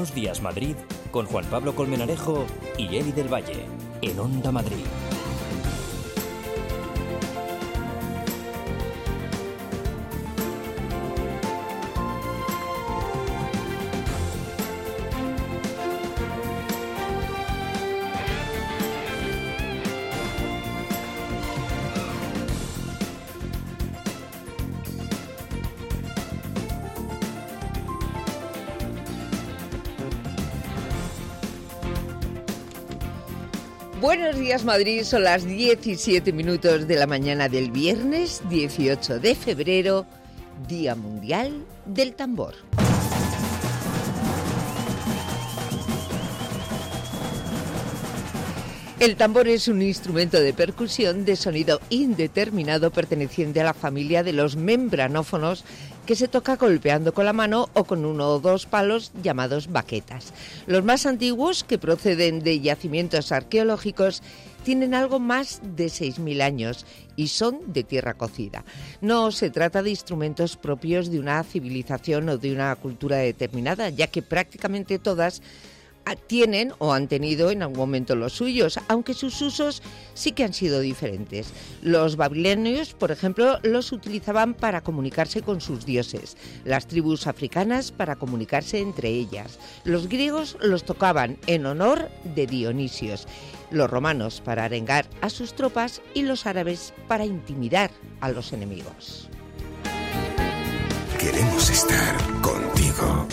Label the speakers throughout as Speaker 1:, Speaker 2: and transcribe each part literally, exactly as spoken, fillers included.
Speaker 1: Buenos Días Madrid con Juan Pablo Colmenarejo y Eli del Valle en Onda Madrid.
Speaker 2: Buenos días Madrid, son las diecisiete minutos de la mañana del viernes dieciocho de febrero, Día Mundial del Tambor. El tambor es un instrumento de percusión de sonido indeterminado perteneciente a la familia de los membranófonos que se toca golpeando con la mano o con uno o dos palos llamados baquetas. Los más antiguos, que proceden de yacimientos arqueológicos, tienen algo más de seis mil años y son de tierra cocida. No se trata de instrumentos propios de una civilización o de una cultura determinada, ya que prácticamente todas tienen o han tenido en algún momento los suyos, aunque sus usos sí que han sido diferentes. Los babilonios, por ejemplo, los utilizaban para comunicarse con sus dioses, las tribus africanas para comunicarse entre ellas, los griegos los tocaban en honor de Dionisios, los romanos para arengar a sus tropas y los árabes para intimidar a los enemigos.
Speaker 3: Queremos estar contigo.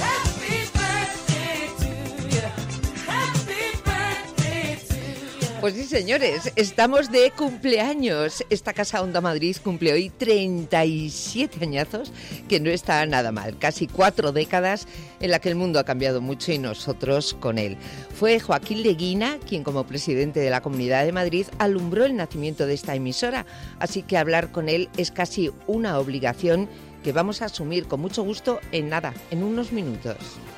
Speaker 2: Pues sí, señores, estamos de cumpleaños. Esta Casa Onda Madrid cumple hoy treinta y siete añazos, que no está nada mal. Casi cuatro décadas en la que el mundo ha cambiado mucho y nosotros con él. Fue Joaquín Leguina quien, como presidente de la Comunidad de Madrid, alumbró el nacimiento de esta emisora. Así que hablar con él es casi una obligación que vamos a asumir con mucho gusto en nada, en unos minutos.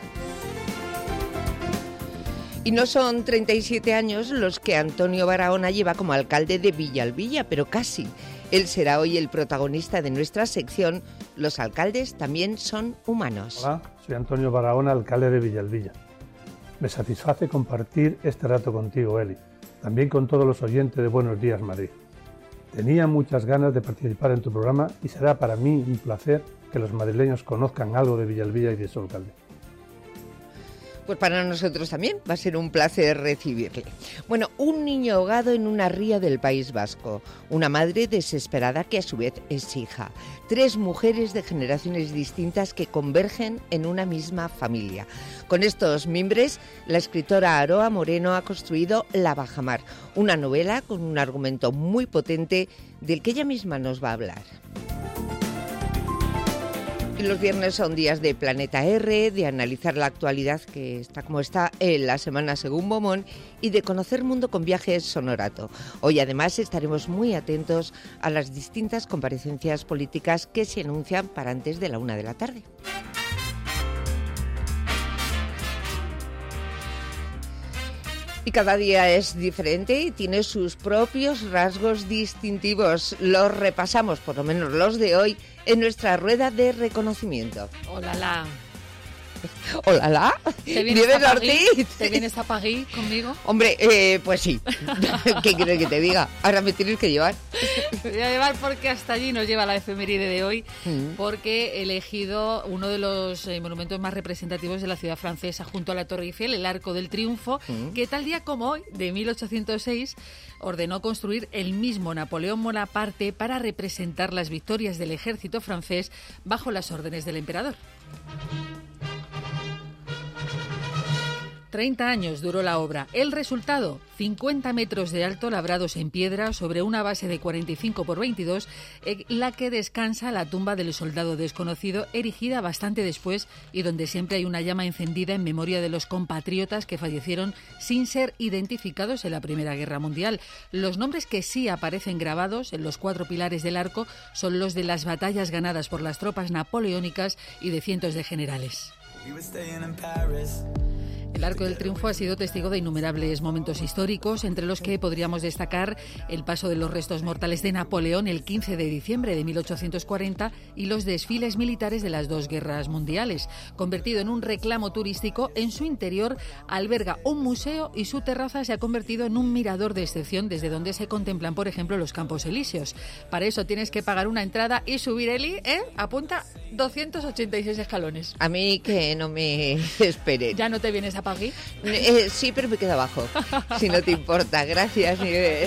Speaker 2: Y no son treinta y siete años los que Antonio Barahona lleva como alcalde de Villalbilla, pero casi. Él será hoy el protagonista de nuestra sección Los alcaldes también son humanos.
Speaker 4: Hola, soy Antonio Barahona, alcalde de Villalbilla. Me satisface compartir este rato contigo, Eli, también con todos los oyentes de Buenos Días Madrid. Tenía muchas ganas de participar en tu programa y será para mí un placer que los madrileños conozcan algo de Villalbilla y de su alcalde.
Speaker 2: Pues para nosotros también va a ser un placer recibirle. Bueno, un niño ahogado en una ría del País Vasco, una madre desesperada que a su vez es hija, tres mujeres de generaciones distintas que convergen en una misma familia. Con estos mimbres, la escritora Aroa Moreno ha construido La Bajamar, una novela con un argumento muy potente del que ella misma nos va a hablar. Los viernes son días de Planeta R, de analizar la actualidad que está como está en la semana según Bomón y de conocer mundo con Viajes Sonorato. Hoy además estaremos muy atentos a las distintas comparecencias políticas que se anuncian para antes de la una de la tarde. Y cada día es diferente y tiene sus propios rasgos distintivos. Los repasamos, por lo menos los de hoy, en nuestra rueda de reconocimiento.
Speaker 5: Hola, la.
Speaker 2: Hola, la.
Speaker 5: ¿Te vienes a París? ¿Te vienes a París conmigo?
Speaker 2: Hombre, eh, pues sí. ¿Qué quieres que te diga? Ahora me tienes que llevar.
Speaker 5: Te voy a llevar porque hasta allí nos lleva la efeméride de hoy,
Speaker 2: Mm.
Speaker 5: porque he elegido uno de los eh, monumentos más representativos de la ciudad francesa, junto a la Torre Eiffel, el Arco del Triunfo,
Speaker 2: Mm.
Speaker 5: que tal día como hoy, de mil ochocientos seis, ordenó construir el mismo Napoleón Bonaparte para representar las victorias del ejército francés bajo las órdenes del emperador. treinta años duró la obra. El resultado, cincuenta metros de alto labrados en piedra sobre una base de cuarenta y cinco por veintidós, en la que descansa la tumba del soldado desconocido, erigida bastante después y donde siempre hay una llama encendida en memoria de los compatriotas que fallecieron sin ser identificados en la Primera Guerra Mundial. Los nombres que sí aparecen grabados en los cuatro pilares del arco son los de las batallas ganadas por las tropas napoleónicas y de cientos de generales. En El Arco del Triunfo ha sido testigo de innumerables momentos históricos, entre los que podríamos destacar el paso de los restos mortales de Napoleón el quince de diciembre de mil ochocientos cuarenta y los desfiles militares de las dos guerras mundiales. Convertido en un reclamo turístico, en su interior alberga un museo y su terraza se ha convertido en un mirador de excepción desde donde se contemplan, por ejemplo, los Campos Elíseos. Para eso tienes que pagar una entrada y subir, Eli, ¿eh? Apunta doscientos ochenta y seis escalones.
Speaker 2: A mí que no me esperen.
Speaker 5: ¿Ya no te vienes a Pagui?
Speaker 2: Eh, sí, pero me quedo abajo, si no te importa. Gracias, Nieves.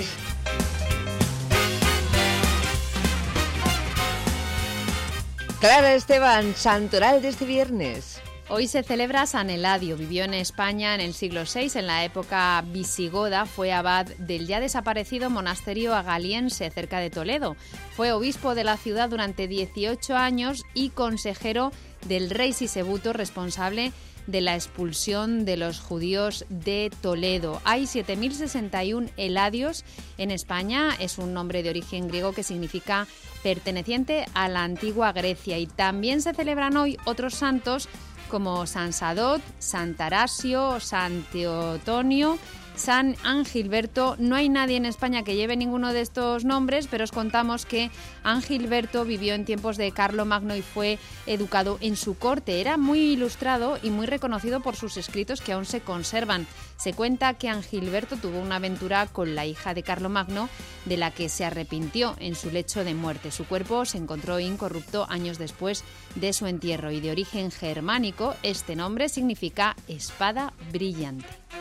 Speaker 2: Clara Esteban, santoral de este viernes.
Speaker 6: Hoy se celebra San Eladio. Vivió en España en el siglo seis, en la época visigoda. Fue abad del ya desaparecido monasterio agaliense cerca de Toledo. Fue obispo de la ciudad durante dieciocho años y consejero del rey Sisebuto, responsable de la expulsión de los judíos de Toledo. Hay siete mil sesenta y uno eladios en España. Es un nombre de origen griego que significa perteneciente a la antigua Grecia. Y también se celebran hoy otros santos como San Sadot, San Tarasio, San Teotonio, San Angilberto. No hay nadie en España que lleve ninguno de estos nombres, pero os contamos que Angilberto vivió en tiempos de Carlomagno y fue educado en su corte. Era muy ilustrado y muy reconocido por sus escritos que aún se conservan. Se cuenta que Angilberto tuvo una aventura con la hija de Carlomagno, de la que se arrepintió en su lecho de muerte. Su cuerpo se encontró incorrupto años después de su entierro y de origen germánico, este nombre significa espada brillante.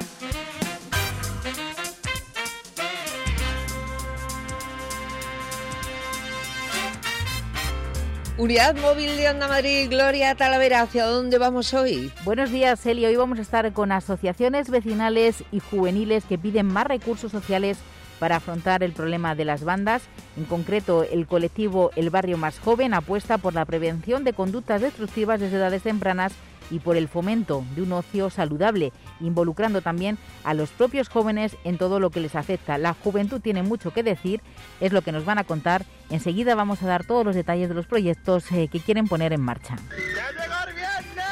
Speaker 2: Unidad Móvil de Onda Madrid, Gloria Talavera, ¿hacia dónde vamos hoy?
Speaker 7: Buenos días, Eli. Hoy vamos a estar con asociaciones vecinales y juveniles que piden más recursos sociales para afrontar el problema de las bandas. En concreto, el colectivo El Barrio Más Joven apuesta por la prevención de conductas destructivas desde edades tempranas y por el fomento de un ocio saludable, involucrando también a los propios jóvenes en todo lo que les afecta. La juventud tiene mucho que decir, es lo que nos van a contar. Enseguida vamos a dar todos los detalles de los proyectos eh, que quieren poner en marcha.
Speaker 2: ¡Ya llegó el viernes!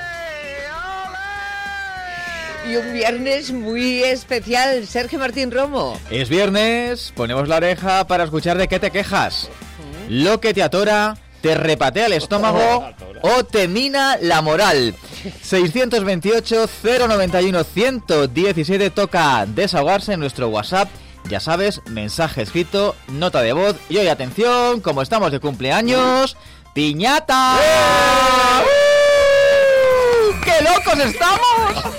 Speaker 2: ¡Ole! Y un viernes muy especial, Sergio Martín Romo.
Speaker 8: Es viernes, ponemos la oreja para escuchar de qué te quejas. Lo que te atora, te repatea el estómago o te mina la moral. seiscientos veintiocho, cero noventa y uno, ciento diecisiete toca desahogarse en nuestro WhatsApp. Ya sabes, mensaje escrito, nota de voz. Y hoy, atención, como estamos de cumpleaños, ¡piñata! ¡Eh! ¡Uh! ¡Qué locos estamos!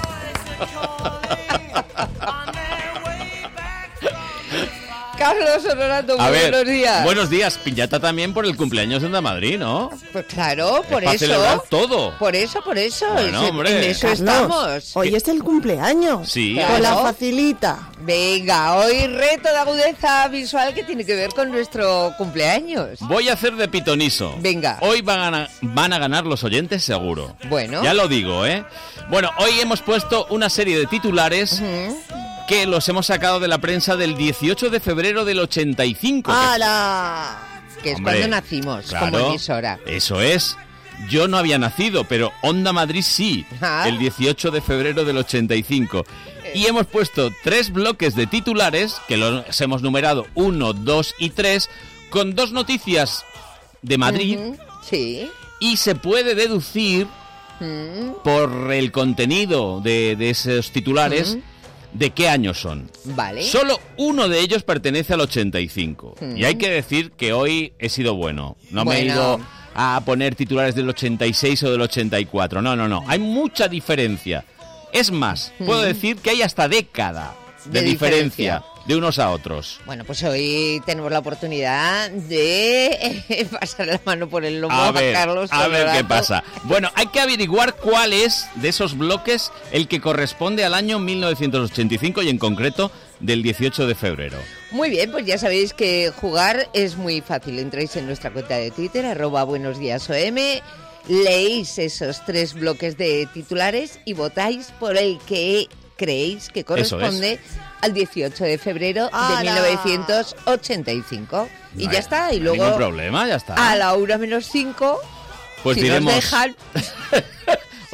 Speaker 2: Carlos Honorato,
Speaker 9: a
Speaker 2: buenos
Speaker 9: ver,
Speaker 2: días.
Speaker 9: Buenos días, piñata también por el cumpleaños de Onda Madrid, ¿no?
Speaker 2: Pues claro, por
Speaker 9: es para
Speaker 2: eso.
Speaker 9: celebrar todo.
Speaker 2: Por eso, por eso.
Speaker 9: Bueno,
Speaker 2: en,
Speaker 9: hombre.
Speaker 2: en eso
Speaker 10: Carlos,
Speaker 2: estamos.
Speaker 10: hoy es el cumpleaños.
Speaker 9: Sí.
Speaker 2: Claro.
Speaker 10: Con la facilita.
Speaker 2: Venga, hoy reto de agudeza visual que tiene que ver con nuestro cumpleaños.
Speaker 9: Voy a hacer de pitoniso.
Speaker 2: Venga.
Speaker 9: Hoy van a, van a ganar los oyentes seguro.
Speaker 2: Bueno.
Speaker 9: Ya lo digo, ¿eh? Bueno, hoy hemos puesto una serie de titulares
Speaker 2: Uh-huh.
Speaker 9: que los hemos sacado de la prensa del dieciocho de febrero del ochenta y cinco.
Speaker 10: ¡Hala!
Speaker 2: Que es
Speaker 9: Hombre,
Speaker 2: cuando nacimos,
Speaker 9: claro,
Speaker 2: como emisora.
Speaker 9: Eso es. Yo no había nacido, pero Onda Madrid sí,
Speaker 2: Ah.
Speaker 9: el dieciocho de febrero del ochenta y cinco. Y hemos puesto tres bloques de titulares, que los hemos numerado uno, dos y tres, con dos noticias de Madrid.
Speaker 2: Uh-huh. Sí.
Speaker 9: Y se puede deducir,
Speaker 2: Uh-huh.
Speaker 9: por el contenido de, de esos titulares,
Speaker 2: Uh-huh.
Speaker 9: de qué años son.
Speaker 2: Vale.
Speaker 9: Solo uno de ellos pertenece al ochenta y cinco.
Speaker 2: Mm.
Speaker 9: Y hay que decir que hoy he sido bueno. No me he
Speaker 2: Bueno.
Speaker 9: ido a poner titulares del ochenta y seis o del ochenta y cuatro. No, no, no. Hay mucha diferencia. Es más, puedo
Speaker 2: Mm.
Speaker 9: decir que hay hasta década de,
Speaker 2: De
Speaker 9: diferencia,
Speaker 2: diferencia.
Speaker 9: de unos a otros.
Speaker 2: Bueno, pues hoy tenemos la oportunidad de eh, pasar la mano por el lomo
Speaker 9: A
Speaker 2: a,
Speaker 9: ver,
Speaker 2: Carlos
Speaker 9: a ver qué
Speaker 2: Honorato.
Speaker 9: pasa. Bueno, hay que averiguar cuál es de esos bloques el que corresponde al año mil novecientos ochenta y cinco y en concreto del dieciocho de febrero.
Speaker 2: Muy bien, pues ya sabéis que jugar es muy fácil. Entráis en nuestra cuenta de Twitter, arroba buenos días O M, leéis esos tres bloques de titulares y votáis por el que creéis que corresponde al dieciocho de febrero de
Speaker 10: ¡Hala!
Speaker 2: mil novecientos ochenta y cinco. Y
Speaker 9: No
Speaker 2: ya
Speaker 9: hay-
Speaker 2: está, y
Speaker 9: no hay
Speaker 2: luego
Speaker 9: ningún problema, ya está.
Speaker 2: a la una menos cinco,
Speaker 9: Pues
Speaker 2: si
Speaker 9: diremos...
Speaker 2: nos dejan...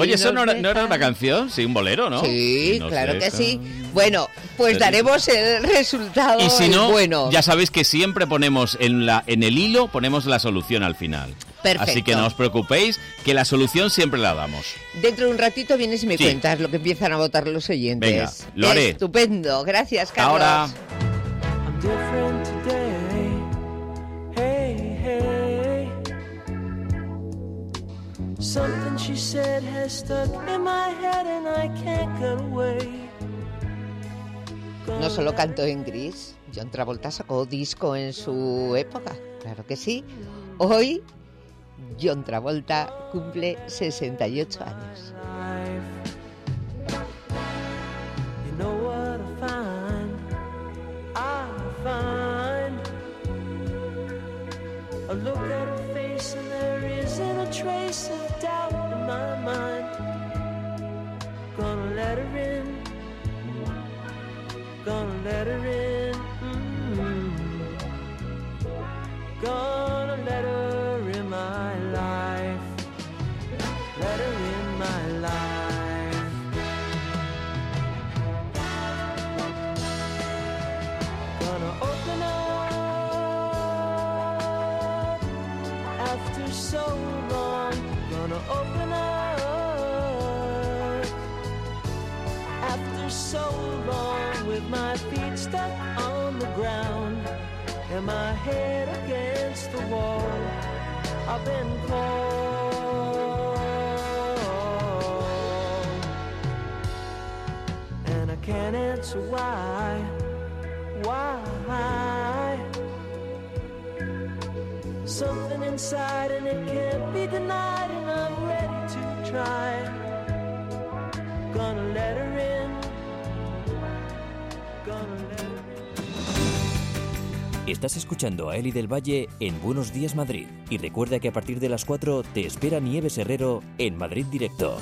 Speaker 9: Oye, ¿eso no era,
Speaker 2: dejan...
Speaker 9: no era una canción? Sí, un bolero, ¿no?
Speaker 2: Sí,
Speaker 9: no
Speaker 2: claro que
Speaker 9: dejan...
Speaker 2: sí. Bueno, pues daremos el resultado.
Speaker 9: Y si no,
Speaker 2: bueno.
Speaker 9: ya sabéis que siempre ponemos en, la, en el hilo, ponemos la solución al final.
Speaker 2: Perfecto.
Speaker 9: Así que no os preocupéis, que la solución siempre la damos.
Speaker 2: Dentro de un ratito vienes y me
Speaker 9: Sí.
Speaker 2: cuentas lo que empiezan a votar los oyentes.
Speaker 9: Venga, lo haré.
Speaker 2: Estupendo. Gracias, Carlos.
Speaker 9: Ahora.
Speaker 11: Something she said has stuck in my head and I can't get away.
Speaker 2: No solo cantó en gris, John Travolta sacó disco en su época, claro que sí. Hoy John Travolta cumple sesenta y ocho años.
Speaker 11: You know what I find? I find I look at her face and there isn't a trace of doubt in my mind. Gonna let her in. Gonna let her in. Mm-hmm. Gonna let her in my life. Let her in my life. Gonna open up after so long. Gonna open up after so long with my feet stuck on the ground and my head against the wall. I've been called and I can't answer why, why. Something inside and it can't be denied and I'm ready to try. Gonna let her in. Gonna let her in.
Speaker 1: Estás escuchando a Eli del Valle en Buenos Días Madrid. Y recuerda que a partir de las cuatro te espera Nieves Herrero en Madrid Directo.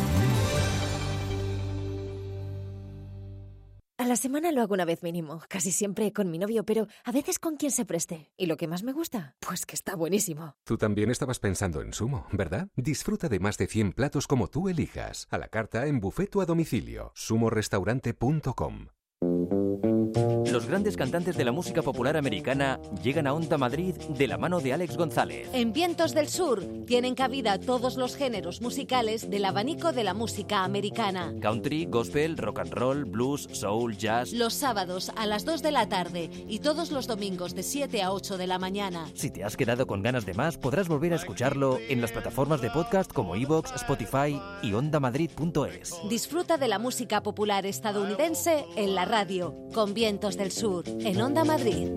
Speaker 12: A la semana lo hago una vez mínimo, casi siempre con mi novio, pero a veces con quien se preste. ¿Y lo que más me gusta? Pues que está buenísimo.
Speaker 3: Tú también estabas pensando en Sumo, ¿verdad? Disfruta de más de cien platos como tú elijas. A la carta en buffet o a domicilio. sumo restaurante punto com.
Speaker 1: Los grandes cantantes de la música popular americana llegan a Onda Madrid de la mano de Alex González.
Speaker 13: En Vientos del Sur tienen cabida todos los géneros musicales del abanico de la música americana.
Speaker 1: Country, gospel, rock and roll, blues, soul, jazz.
Speaker 13: Los sábados a las dos de la tarde y todos los domingos de siete a ocho de la mañana.
Speaker 1: Si te has quedado con ganas de más, podrás volver a escucharlo en las plataformas de podcast como iVoox, Spotify y onda madrid punto es.
Speaker 13: Disfruta de la música popular estadounidense en la radio, con Vientos del Sur, en Onda Madrid.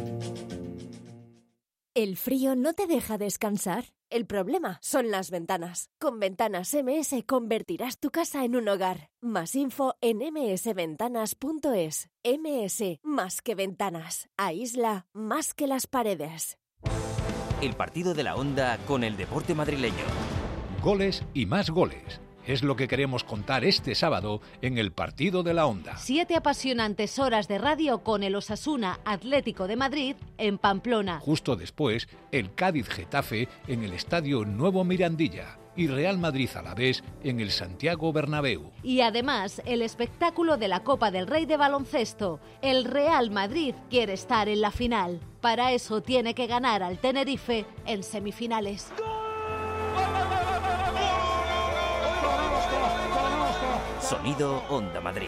Speaker 12: ¿El frío no te deja descansar? El problema son las ventanas. Con Ventanas M S convertirás tu casa en un hogar. Más info en eme ese ventanas punto es. M S, más que ventanas. Aísla más que las paredes.
Speaker 1: El partido de la Onda con el deporte madrileño.
Speaker 14: Goles y más goles. Es lo que queremos contar este sábado en el partido de la Onda.
Speaker 13: Siete apasionantes horas de radio con el Osasuna Atlético de Madrid en Pamplona.
Speaker 14: Justo después, el Cádiz-Getafe en el Estadio Nuevo Mirandilla y Real Madrid-Alavés en el Santiago Bernabéu.
Speaker 13: Y además, el espectáculo de la Copa del Rey de baloncesto. El Real Madrid quiere estar en la final. Para eso tiene que ganar al Tenerife en semifinales.
Speaker 1: Sonido Onda Madrid.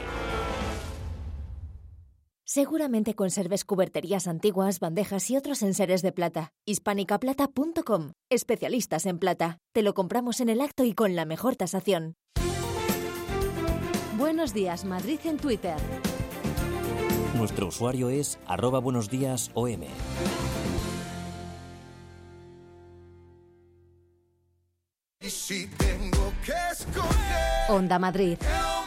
Speaker 12: Seguramente conserves cuberterías antiguas, bandejas y otros enseres de plata. hispánica plata punto com. Especialistas en plata. Te lo compramos en el acto y con la mejor tasación.
Speaker 13: Buenos días, Madrid en Twitter.
Speaker 1: Nuestro usuario es arroba buenos días O M.
Speaker 15: Y si tengo que escoger,
Speaker 13: Onda Madrid.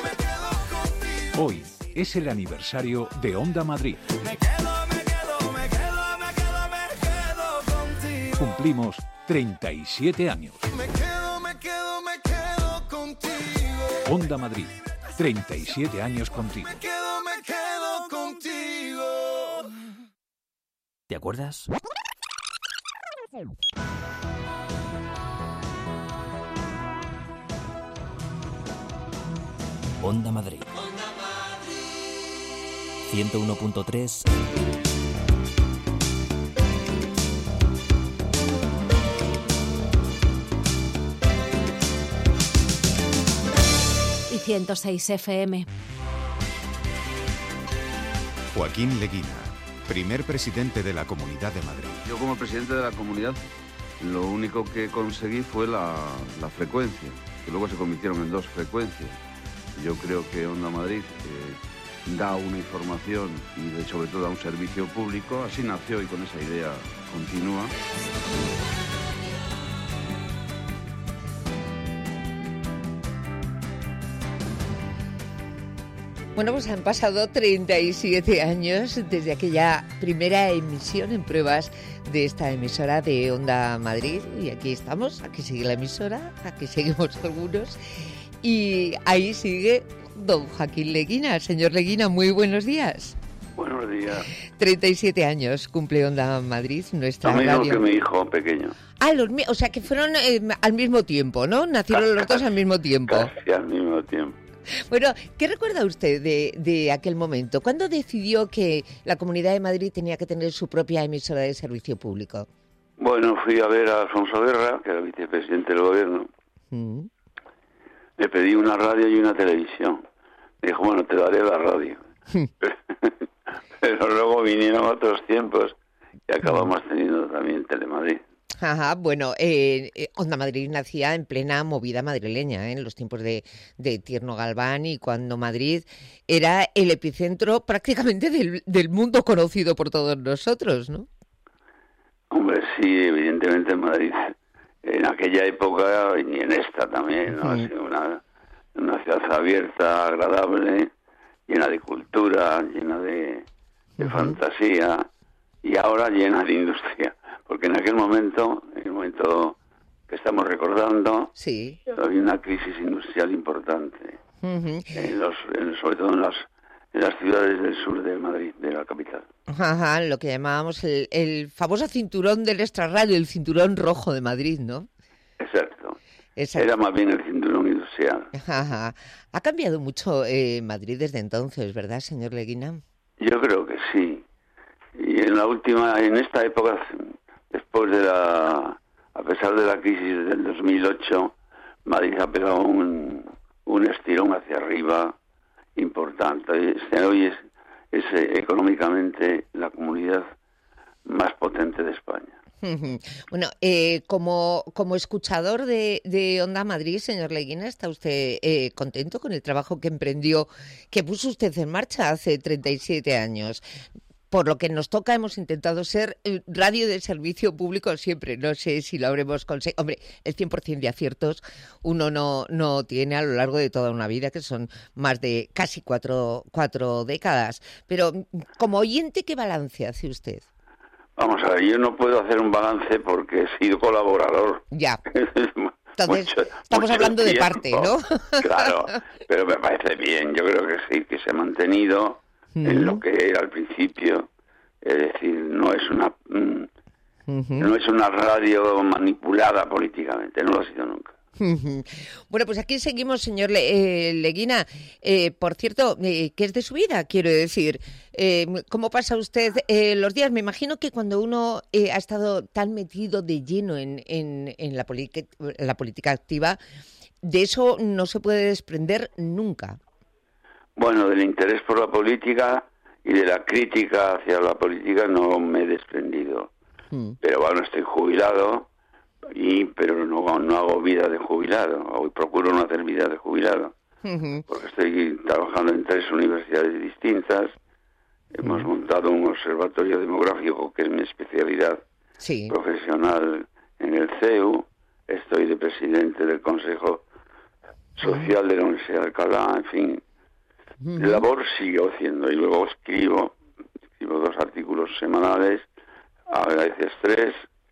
Speaker 14: Hoy es el aniversario de Onda Madrid.
Speaker 15: me quedo, me quedo, me quedo, me quedo, me quedo contigo.
Speaker 14: Cumplimos treinta y siete años.
Speaker 15: Me quedo, me quedo, me quedo contigo.
Speaker 14: Onda Madrid, treinta y siete años contigo.
Speaker 15: Me quedo, me quedo contigo.
Speaker 1: ¿Te acuerdas? Onda Madrid. ciento uno punto tres.
Speaker 13: Y ciento seis F M.
Speaker 16: Joaquín Leguina, primer presidente de la Comunidad de Madrid.
Speaker 17: Yo como presidente de la comunidad, lo único que conseguí fue la, la frecuencia, que luego se convirtieron en dos frecuencias. Yo creo que Onda Madrid eh, da una información y de, sobre todo da un servicio público. Así nació y con esa idea continúa.
Speaker 2: Bueno, pues han pasado treinta y siete años desde aquella primera emisión en pruebas de esta emisora de Onda Madrid. Y aquí estamos, aquí sigue la emisora, aquí seguimos algunos. Y ahí sigue don Joaquín Leguina. Señor Leguina, muy buenos días.
Speaker 18: Buenos días.
Speaker 2: treinta y siete años cumple Onda Madrid, nuestra
Speaker 18: Lo mismo
Speaker 2: radio.
Speaker 18: que mi hijo pequeño.
Speaker 2: Ah, los, o sea que fueron eh, al mismo tiempo, ¿no? Nacieron los dos al mismo tiempo.
Speaker 18: Casi al mismo tiempo.
Speaker 2: Bueno, ¿qué recuerda usted de, de aquel momento? ¿Cuándo decidió que la Comunidad de Madrid tenía que tener su propia emisora de servicio público?
Speaker 18: Bueno, fui a ver a Alfonso Guerra, que era vicepresidente del gobierno.
Speaker 2: Mm.
Speaker 18: Le pedí una radio y una televisión. Me dijo, bueno, te daré la radio. Pero luego vinieron otros tiempos y acabamos teniendo también Telemadrid.
Speaker 2: Ajá, bueno, eh, eh, Onda Madrid nacía en plena movida madrileña, ¿eh? En los tiempos de, de Tierno Galván, y cuando Madrid era el epicentro prácticamente del, del mundo conocido por todos nosotros, ¿no?
Speaker 18: Hombre, sí, evidentemente Madrid en aquella época y en esta también, ¿no?
Speaker 2: Mm.
Speaker 18: Ha sido una, una ciudad abierta, agradable, llena de cultura, llena de, de
Speaker 2: Uh-huh.
Speaker 18: fantasía, y ahora llena de industria. Porque en aquel momento, en el momento que estamos recordando,
Speaker 2: sí,
Speaker 18: había una crisis industrial importante,
Speaker 2: Uh-huh.
Speaker 18: en los, en- sobre todo en las, en las ciudades del sur de Madrid, de la capital.
Speaker 2: Ajá, lo que llamábamos el, el famoso cinturón del extrarradio, el cinturón rojo de Madrid, ¿no?
Speaker 18: Exacto.
Speaker 2: Exacto.
Speaker 18: Era más bien el cinturón industrial.
Speaker 2: Ajá. Ha cambiado mucho eh, Madrid desde entonces, ¿verdad, señor Leguina?
Speaker 18: Yo creo que sí. Y en la última, en esta época, después de la, a pesar de la crisis del dos mil ocho, Madrid ha pegado un, un estirón hacia arriba importante. Este hoy es, es eh, económicamente la comunidad más potente de España.
Speaker 2: Ujú. Bueno, eh, como, como escuchador de, de Onda Madrid, señor Leguina, ¿está usted eh, contento con el trabajo que emprendió, que puso usted en marcha hace treinta y siete años? Por lo que nos toca, hemos intentado ser eh, radio de servicio público siempre. No sé si lo habremos conseguido. Hombre, el cien por ciento de aciertos uno no, no tiene a lo largo de toda una vida, que son más de casi cuatro, cuatro décadas. Pero como oyente, ¿qué balance hace usted?
Speaker 18: Vamos a ver, yo no puedo hacer un balance porque he sido colaborador.
Speaker 2: Ya. Entonces,
Speaker 18: Mucho-
Speaker 2: estamos
Speaker 18: mucho
Speaker 2: hablando de
Speaker 18: tiempo.
Speaker 2: parte, ¿no?
Speaker 18: Claro, pero me parece bien. Yo creo que sí, que se ha mantenido en lo que era al principio. Es decir, no es una mm, no es una radio manipulada políticamente, no lo ha sido nunca.
Speaker 2: Ujú. Bueno, pues aquí seguimos, señor Le- eh, Leguina. Eh, por cierto, eh, ¿qué es de su vida? Quiero decir, eh, ¿cómo pasa usted eh, los días? Me imagino que cuando uno eh, ha estado tan metido de lleno en, en, en la, polique- la política activa, de eso no se puede desprender nunca.
Speaker 18: Bueno, del interés por la política y de la crítica hacia la política no me he desprendido.
Speaker 2: Mm.
Speaker 18: Pero bueno, estoy jubilado, y pero no, no hago vida de jubilado, o procuro no hacer vida de jubilado,
Speaker 2: Ujú.
Speaker 18: porque estoy trabajando en tres universidades distintas. Hemos montado un observatorio demográfico, que es mi especialidad
Speaker 2: Sí.
Speaker 18: profesional, en el C E U. Estoy de presidente del Consejo Social de la Universidad de Alcalá, en fin.
Speaker 2: Ujú.
Speaker 18: Labor sigo haciendo, y luego escribo, escribo dos artículos semanales, a veces tres,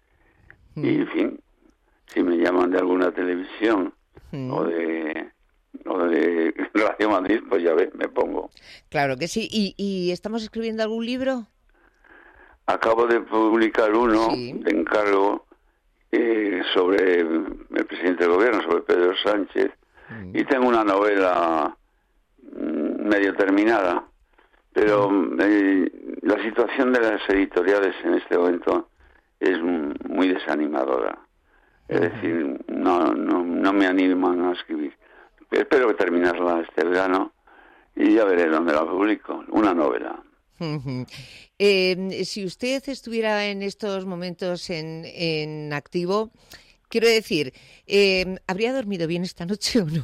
Speaker 18: y en fin, si me llaman de alguna televisión
Speaker 2: Mm.
Speaker 18: o de o de Radio Madrid, pues ya ves, me pongo.
Speaker 2: Claro que sí. ¿Y, y estamos escribiendo algún libro?
Speaker 18: Acabo de publicar uno de encargo eh, sobre el presidente del gobierno, sobre Pedro Sánchez, y tengo una novela medio terminada, pero eh, la situación de las editoriales en este momento es muy desanimadora. Es decir, no, no, no me animan a escribir. Espero terminarla este verano y ya veré dónde la publico. Una novela.
Speaker 2: Uh-huh. Eh, si usted estuviera en estos momentos en, en activo, quiero decir, eh, ¿habría dormido bien esta noche o no?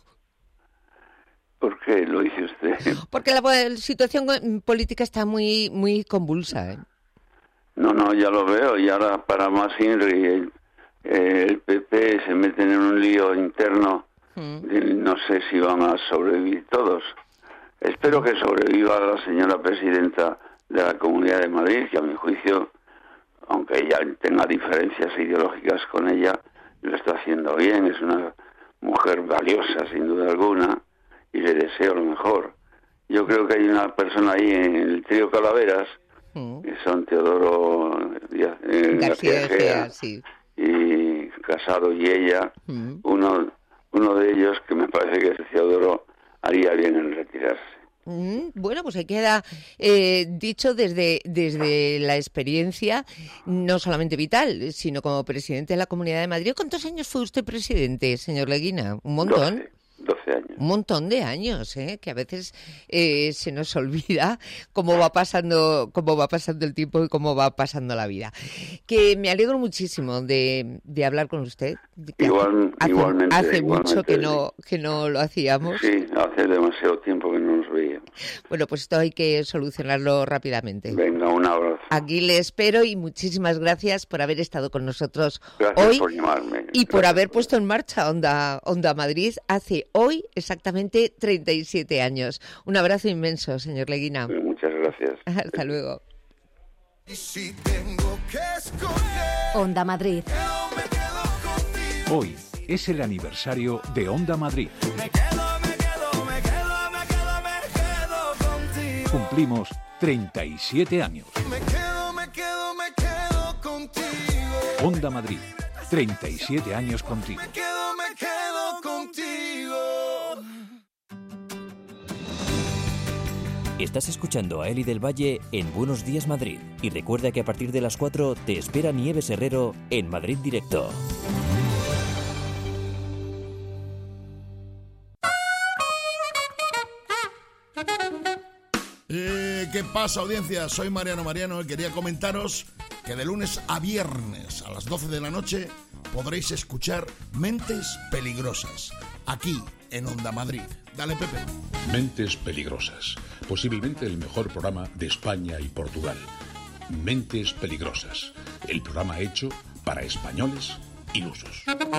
Speaker 18: ¿Por qué lo dice usted?
Speaker 2: Porque la, la situación política está muy, muy convulsa, ¿eh?
Speaker 18: No, no, ya lo veo. Y ahora para más Inri, el, el P P se meten en un lío interno. Mm. No sé si van a sobrevivir todos. Espero que sobreviva la señora presidenta de la Comunidad de Madrid, que a mi juicio, aunque ella tenga diferencias ideológicas con ella, lo está haciendo bien. Es una mujer valiosa, sin duda alguna, y le deseo lo mejor. Yo creo que hay una persona ahí en el trío Calaveras, mm. que son Teodoro Díaz, eh,
Speaker 2: García Egea, sí.
Speaker 18: y Casado y ella, mm. uno, uno de ellos, que me parece que es Teodoro, haría bien en retirarse.
Speaker 2: Mm, bueno, pues ahí queda eh, dicho desde, desde la experiencia, no solamente vital, sino como presidente de la Comunidad de Madrid. ¿Cuántos años fue usted presidente, señor Leguina? Un montón.
Speaker 18: doce. doce años.
Speaker 2: Un montón de años, ¿eh? Que a veces eh, se nos olvida cómo va pasando cómo va pasando el tiempo y cómo va pasando la vida. Que me alegro muchísimo de, de hablar con usted.
Speaker 18: Igual,
Speaker 2: hace,
Speaker 18: igualmente.
Speaker 2: Hace
Speaker 18: igualmente,
Speaker 2: mucho que no que no lo hacíamos.
Speaker 18: Sí, hace demasiado tiempo que no nos veíamos.
Speaker 2: Bueno, pues esto hay que solucionarlo rápidamente.
Speaker 18: Venga, un abrazo.
Speaker 2: Aquí le espero y muchísimas gracias por haber estado con nosotros
Speaker 18: gracias
Speaker 2: hoy
Speaker 18: por llamarme.
Speaker 2: y por haber puesto en marcha Onda, Onda Madrid hace hoy exactamente treinta y siete años. Un abrazo inmenso, señor Leguina.
Speaker 18: Muchas gracias.
Speaker 2: Hasta luego.
Speaker 13: Onda Madrid.
Speaker 14: Hoy es el aniversario de Onda Madrid. Cumplimos treinta y siete años. Onda Madrid, treinta y siete años contigo.
Speaker 15: Me quedo, me quedo contigo.
Speaker 1: Estás escuchando a Eli del Valle en Buenos Días Madrid. Y recuerda que a partir de las cuatro te espera Nieves Herrero en Madrid Directo.
Speaker 19: Eh, ¿Qué pasa, audiencia? Soy Mariano Mariano y quería comentaros que de lunes a viernes a las doce de la noche podréis escuchar Mentes Peligrosas, aquí en Onda Madrid. Dale, Pepe.
Speaker 20: Mentes Peligrosas, posiblemente el mejor programa de España y Portugal. Mentes Peligrosas, el programa hecho para españoles ilusos.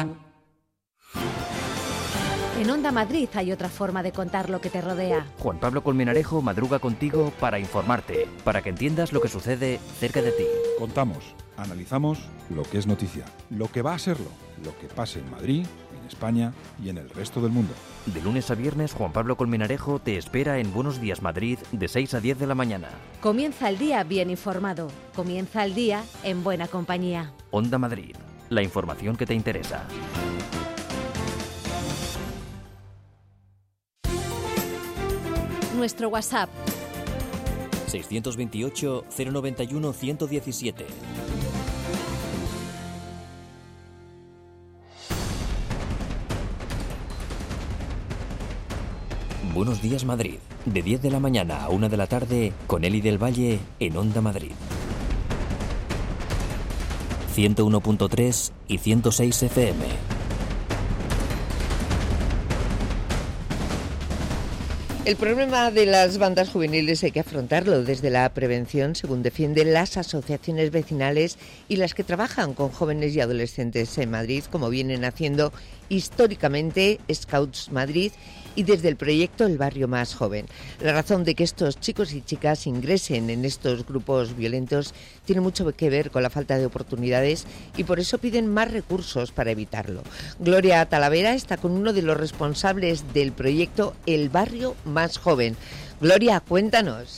Speaker 13: En Onda Madrid hay otra forma de contar lo que te rodea.
Speaker 1: Juan Pablo Colmenarejo madruga contigo para informarte, para que entiendas lo que sucede cerca de ti.
Speaker 21: Contamos, analizamos lo que es noticia, lo que va a serlo, lo que pase en Madrid, en España y en el resto del mundo.
Speaker 1: De lunes a viernes, Juan Pablo Colmenarejo te espera en Buenos Días Madrid de seis a diez de la mañana.
Speaker 13: Comienza el día bien informado. Comienza el día en buena compañía.
Speaker 1: Onda Madrid, la información que te interesa.
Speaker 13: Nuestro WhatsApp
Speaker 1: seiscientos veintiocho, cero noventa y uno, ciento diecisiete. Buenos Días Madrid, de diez de la mañana a una de la tarde, con Eli del Valle en Onda Madrid. ciento uno punto tres y ciento seis F M.
Speaker 2: El problema de las bandas juveniles hay que afrontarlo desde la prevención, según defienden las asociaciones vecinales y las que trabajan con jóvenes y adolescentes en Madrid, como vienen haciendo históricamente Scouts Madrid y desde el proyecto El Barrio Más Joven. La razón de que estos chicos y chicas ingresen en estos grupos violentos tiene mucho que ver con la falta de oportunidades y por eso piden más recursos para evitarlo. Gloria Talavera está con uno de los responsables del proyecto El Barrio Más Joven. Gloria, cuéntanos.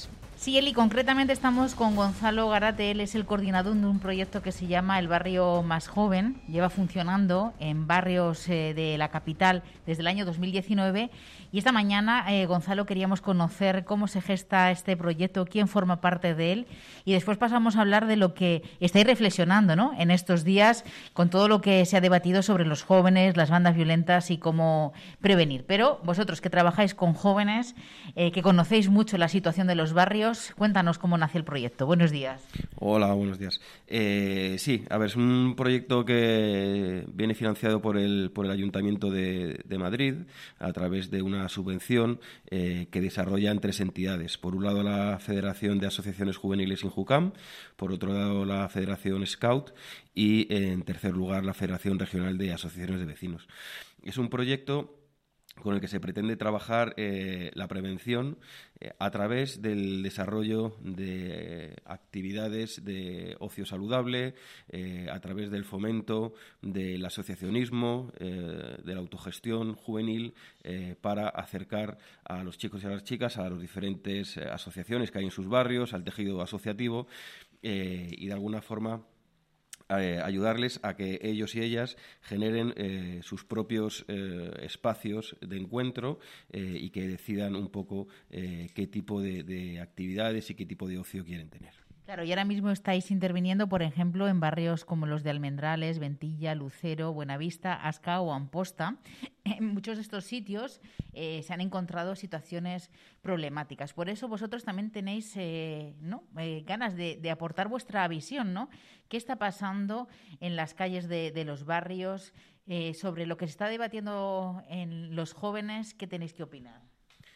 Speaker 7: Sí, Eli, concretamente estamos con Gonzalo Garate. Él es el coordinador de un proyecto que se llama El Barrio Más Joven. Lleva funcionando en barrios eh, de la capital desde el año dos mil diecinueve. Y esta mañana, eh, Gonzalo, queríamos conocer cómo se gesta este proyecto, quién forma parte de él. Y después pasamos a hablar de lo que estáis reflexionando, ¿no?, en estos días con todo lo que se ha debatido sobre los jóvenes, las bandas violentas y cómo prevenir. Pero vosotros que trabajáis con jóvenes, eh, que conocéis mucho la situación de los barrios, cuéntanos cómo nace el proyecto. Buenos días.
Speaker 4: Hola, buenos días. Eh, sí, a ver, es un proyecto que viene financiado por el, por el Ayuntamiento de, de Madrid a través de una subvención eh, que desarrollan tres entidades. Por un lado, la Federación de Asociaciones Juveniles Injucam, por otro lado, la Federación Scout y, en tercer lugar, la Federación Regional de Asociaciones de Vecinos. Es un proyecto con el que se pretende trabajar eh, la prevención eh, a través del desarrollo de eh, actividades de ocio saludable, eh, a través del fomento del asociacionismo, eh, de la autogestión juvenil, eh, para acercar a los chicos y a las chicas a las diferentes eh, asociaciones que hay en sus barrios, al tejido asociativo eh, y, de alguna forma, Eh, ayudarles a que ellos y ellas generen eh, sus propios eh, espacios de encuentro eh, y que decidan un poco eh, qué tipo de, de actividades y qué tipo de ocio quieren tener.
Speaker 7: Claro, y ahora mismo estáis interviniendo, por ejemplo, en barrios como los de Almendrales, Ventilla, Lucero, Buenavista, Asca o Amposta. En muchos de estos sitios eh, se han encontrado situaciones problemáticas. Por eso vosotros también tenéis eh, ¿no? eh, ganas de, de aportar vuestra visión, ¿no? ¿Qué está pasando en las calles de, de los barrios eh, sobre lo que se está debatiendo en los jóvenes? ¿Qué tenéis que opinar?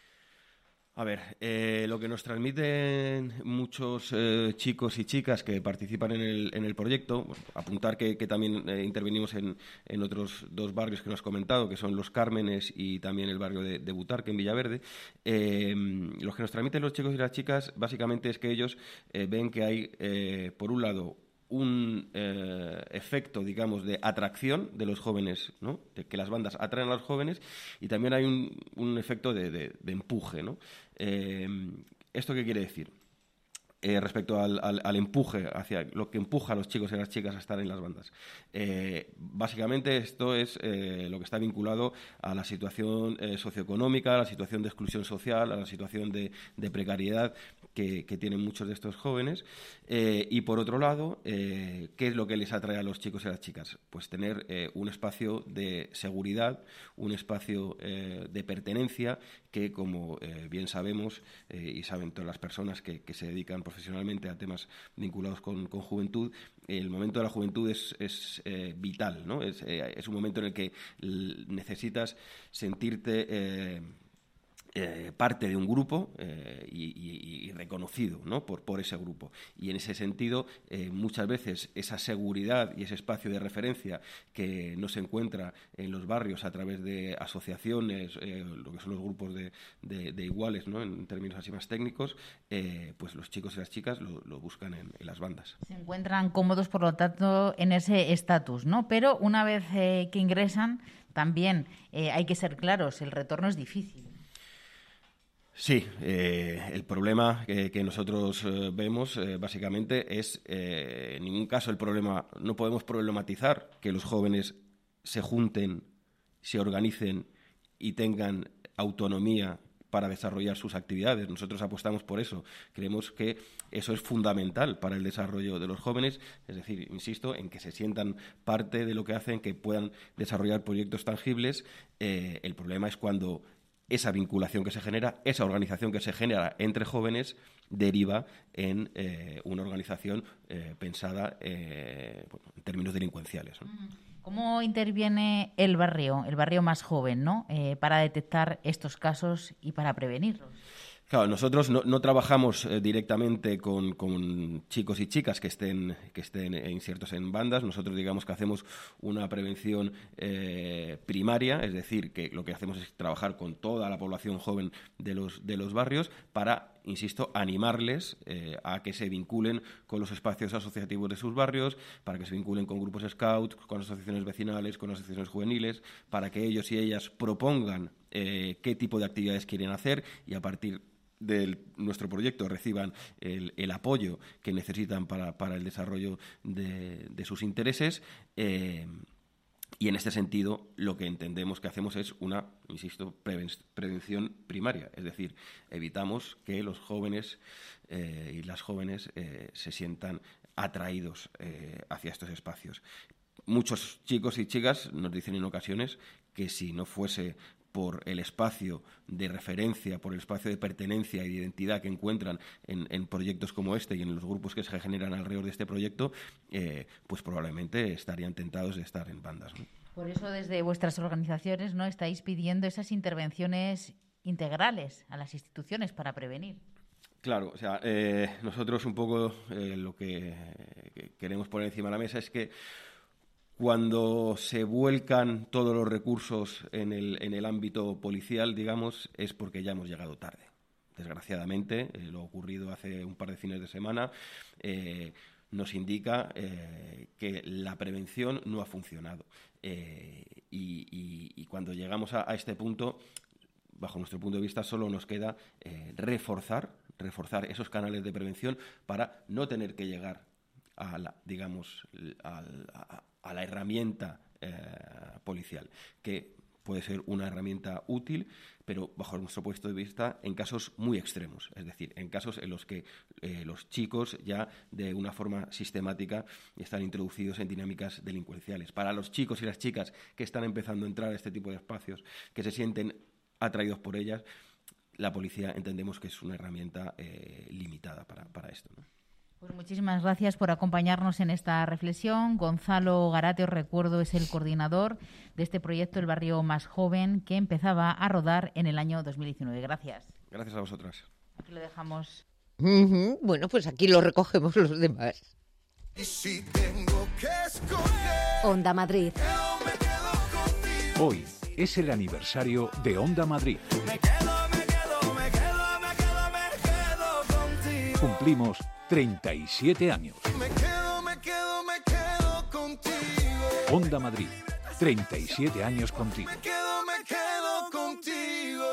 Speaker 4: A ver, eh, lo que nos transmiten muchos eh, chicos y chicas que participan en el, en el proyecto, bueno, apuntar que, que también eh, intervenimos en, en otros dos barrios que nos has comentado, que son Los Cármenes y también el barrio de, de Butarque, en Villaverde. Eh, lo que nos transmiten los chicos y las chicas básicamente es que ellos eh, ven que hay, eh, por un lado, un eh, efecto, digamos, de atracción de los jóvenes, ¿no?, de que las bandas atraen a los jóvenes, y también hay un, un efecto de, de, de empuje, ¿no? Eh, ¿Esto qué quiere decir? Eh, respecto al, al, al empuje, hacia lo que empuja a los chicos y a las chicas a estar en las bandas. Eh, básicamente esto es eh, lo que está vinculado a la situación eh, socioeconómica, a la situación de exclusión social, a la situación de, de precariedad que, que tienen muchos de estos jóvenes. Eh, y por otro lado, eh, ¿qué es lo que les atrae a los chicos y a las chicas? Pues tener eh, un espacio de seguridad, un espacio eh, de pertenencia que, como eh, bien sabemos eh, y saben todas las personas que, que se dedican profesionalmente a temas vinculados con, con juventud, el momento de la juventud es, es eh, vital, ¿no? Es, eh, es un momento en el que l- necesitas sentirte eh, Eh, parte de un grupo eh, y, y, y reconocido, ¿no?, por, por ese grupo. Y en ese sentido, eh, muchas veces esa seguridad y ese espacio de referencia que no se encuentra en los barrios a través de asociaciones, eh, lo que son los grupos de, de, de iguales, ¿no?, en términos así más técnicos, eh, pues los chicos y las chicas lo, lo buscan en, en las bandas.
Speaker 7: Se encuentran cómodos, por lo tanto, en ese estatus, ¿no? Pero una vez eh, que ingresan, también eh, hay que ser claros, el retorno es difícil.
Speaker 4: Sí, eh, el problema que, que nosotros eh, vemos eh, básicamente es, eh, en ningún caso el problema, no podemos problematizar que los jóvenes se junten, se organicen y tengan autonomía para desarrollar sus actividades. Nosotros apostamos por eso. Creemos que eso es fundamental para el desarrollo de los jóvenes, es decir, insisto, en que se sientan parte de lo que hacen, que puedan desarrollar proyectos tangibles. Eh, el problema es cuando esa vinculación que se genera, esa organización que se genera entre jóvenes, deriva en eh, una organización eh, pensada eh, bueno, en términos delincuenciales, ¿no?
Speaker 7: ¿Cómo interviene el barrio, el barrio más joven, ¿no?, eh, para detectar estos casos y para prevenirlos?
Speaker 4: Claro, nosotros no, no trabajamos eh, directamente con, con chicos y chicas que estén, que estén insertos en bandas. Nosotros, digamos, que hacemos una prevención eh, primaria, es decir, que lo que hacemos es trabajar con toda la población joven de los, de los barrios para, insisto, animarles eh, a que se vinculen con los espacios asociativos de sus barrios, para que se vinculen con grupos scout, con asociaciones vecinales, con asociaciones juveniles, para que ellos y ellas propongan eh, qué tipo de actividades quieren hacer y a partir de nuestro proyecto reciban el, el apoyo que necesitan para, para el desarrollo de, de sus intereses. Eh, y en este sentido, lo que entendemos que hacemos es una, insisto, preven- prevención primaria. Es decir, evitamos que los jóvenes eh, y las jóvenes eh, se sientan atraídos eh, hacia estos espacios. Muchos chicos y chicas nos dicen en ocasiones que si no fuese por el espacio de referencia, por el espacio de pertenencia y de identidad que encuentran en, en proyectos como este y en los grupos que se generan alrededor de este proyecto, eh, pues probablemente estarían tentados de estar en bandas, ¿no?
Speaker 7: Por eso desde vuestras organizaciones, ¿no?, estáis pidiendo esas intervenciones integrales a las instituciones para prevenir.
Speaker 4: Claro, o sea, eh, nosotros un poco eh, lo que, que queremos poner encima de la mesa es que cuando se vuelcan todos los recursos en el, en el ámbito policial, digamos, es porque ya hemos llegado tarde. Desgraciadamente, eh, lo ocurrido hace un par de fines de semana eh, nos indica eh, que la prevención no ha funcionado. Eh, y, y, y cuando llegamos a, a este punto, bajo nuestro punto de vista, solo nos queda eh, reforzar, reforzar esos canales de prevención para no tener que llegar a la, digamos, a, a, a la herramienta eh, policial, que puede ser una herramienta útil, pero bajo nuestro punto de vista en casos muy extremos, es decir, en casos en los que eh, los chicos ya de una forma sistemática están introducidos en dinámicas delincuenciales. Para los chicos y las chicas que están empezando a entrar a este tipo de espacios, que se sienten atraídos por ellas, la policía entendemos que es una herramienta eh, limitada para, para esto, ¿no?
Speaker 7: Pues muchísimas gracias por acompañarnos en esta reflexión. Gonzalo Garate, os recuerdo, es el coordinador de este proyecto El Barrio Más Joven, que empezaba a rodar en el año dos mil diecinueve. Gracias.
Speaker 4: Gracias a vosotras.
Speaker 7: Aquí lo dejamos.
Speaker 2: Uh-huh. Bueno, pues aquí lo recogemos los demás.
Speaker 15: Y si tengo que escoger,
Speaker 13: Onda Madrid.
Speaker 14: Hoy es el aniversario de Onda Madrid.
Speaker 15: Me quedo, me quedo, me quedo, me quedo, me quedo contigo.
Speaker 14: Cumplimos treinta y siete años.
Speaker 15: Me quedo, me quedo, me quedo contigo.
Speaker 14: Onda Madrid, treinta y siete años contigo.
Speaker 15: Me quedo, me quedo contigo.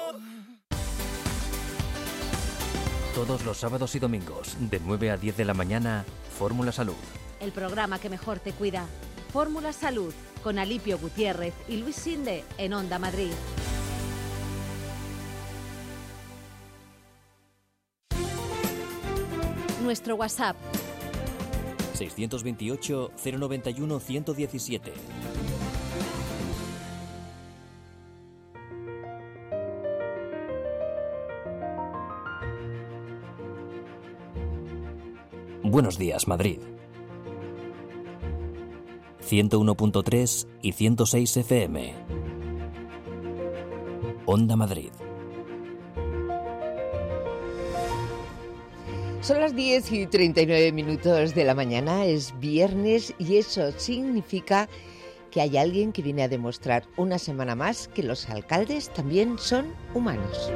Speaker 1: Todos los sábados y domingos, de nueve a diez de la mañana, Fórmula Salud.
Speaker 13: El programa que mejor te cuida. Fórmula Salud, con Alipio Gutiérrez y Luis Sinde en Onda Madrid. Nuestro WhatsApp
Speaker 1: seiscientos veintiocho, cero noventa y uno, ciento diecisiete. Buenos días, Madrid. ciento uno punto tres y ciento seis F M. Onda Madrid.
Speaker 2: Son las diez y treinta y nueve minutos de la mañana, es viernes y eso significa que hay alguien que viene a demostrar una semana más que los alcaldes también son humanos.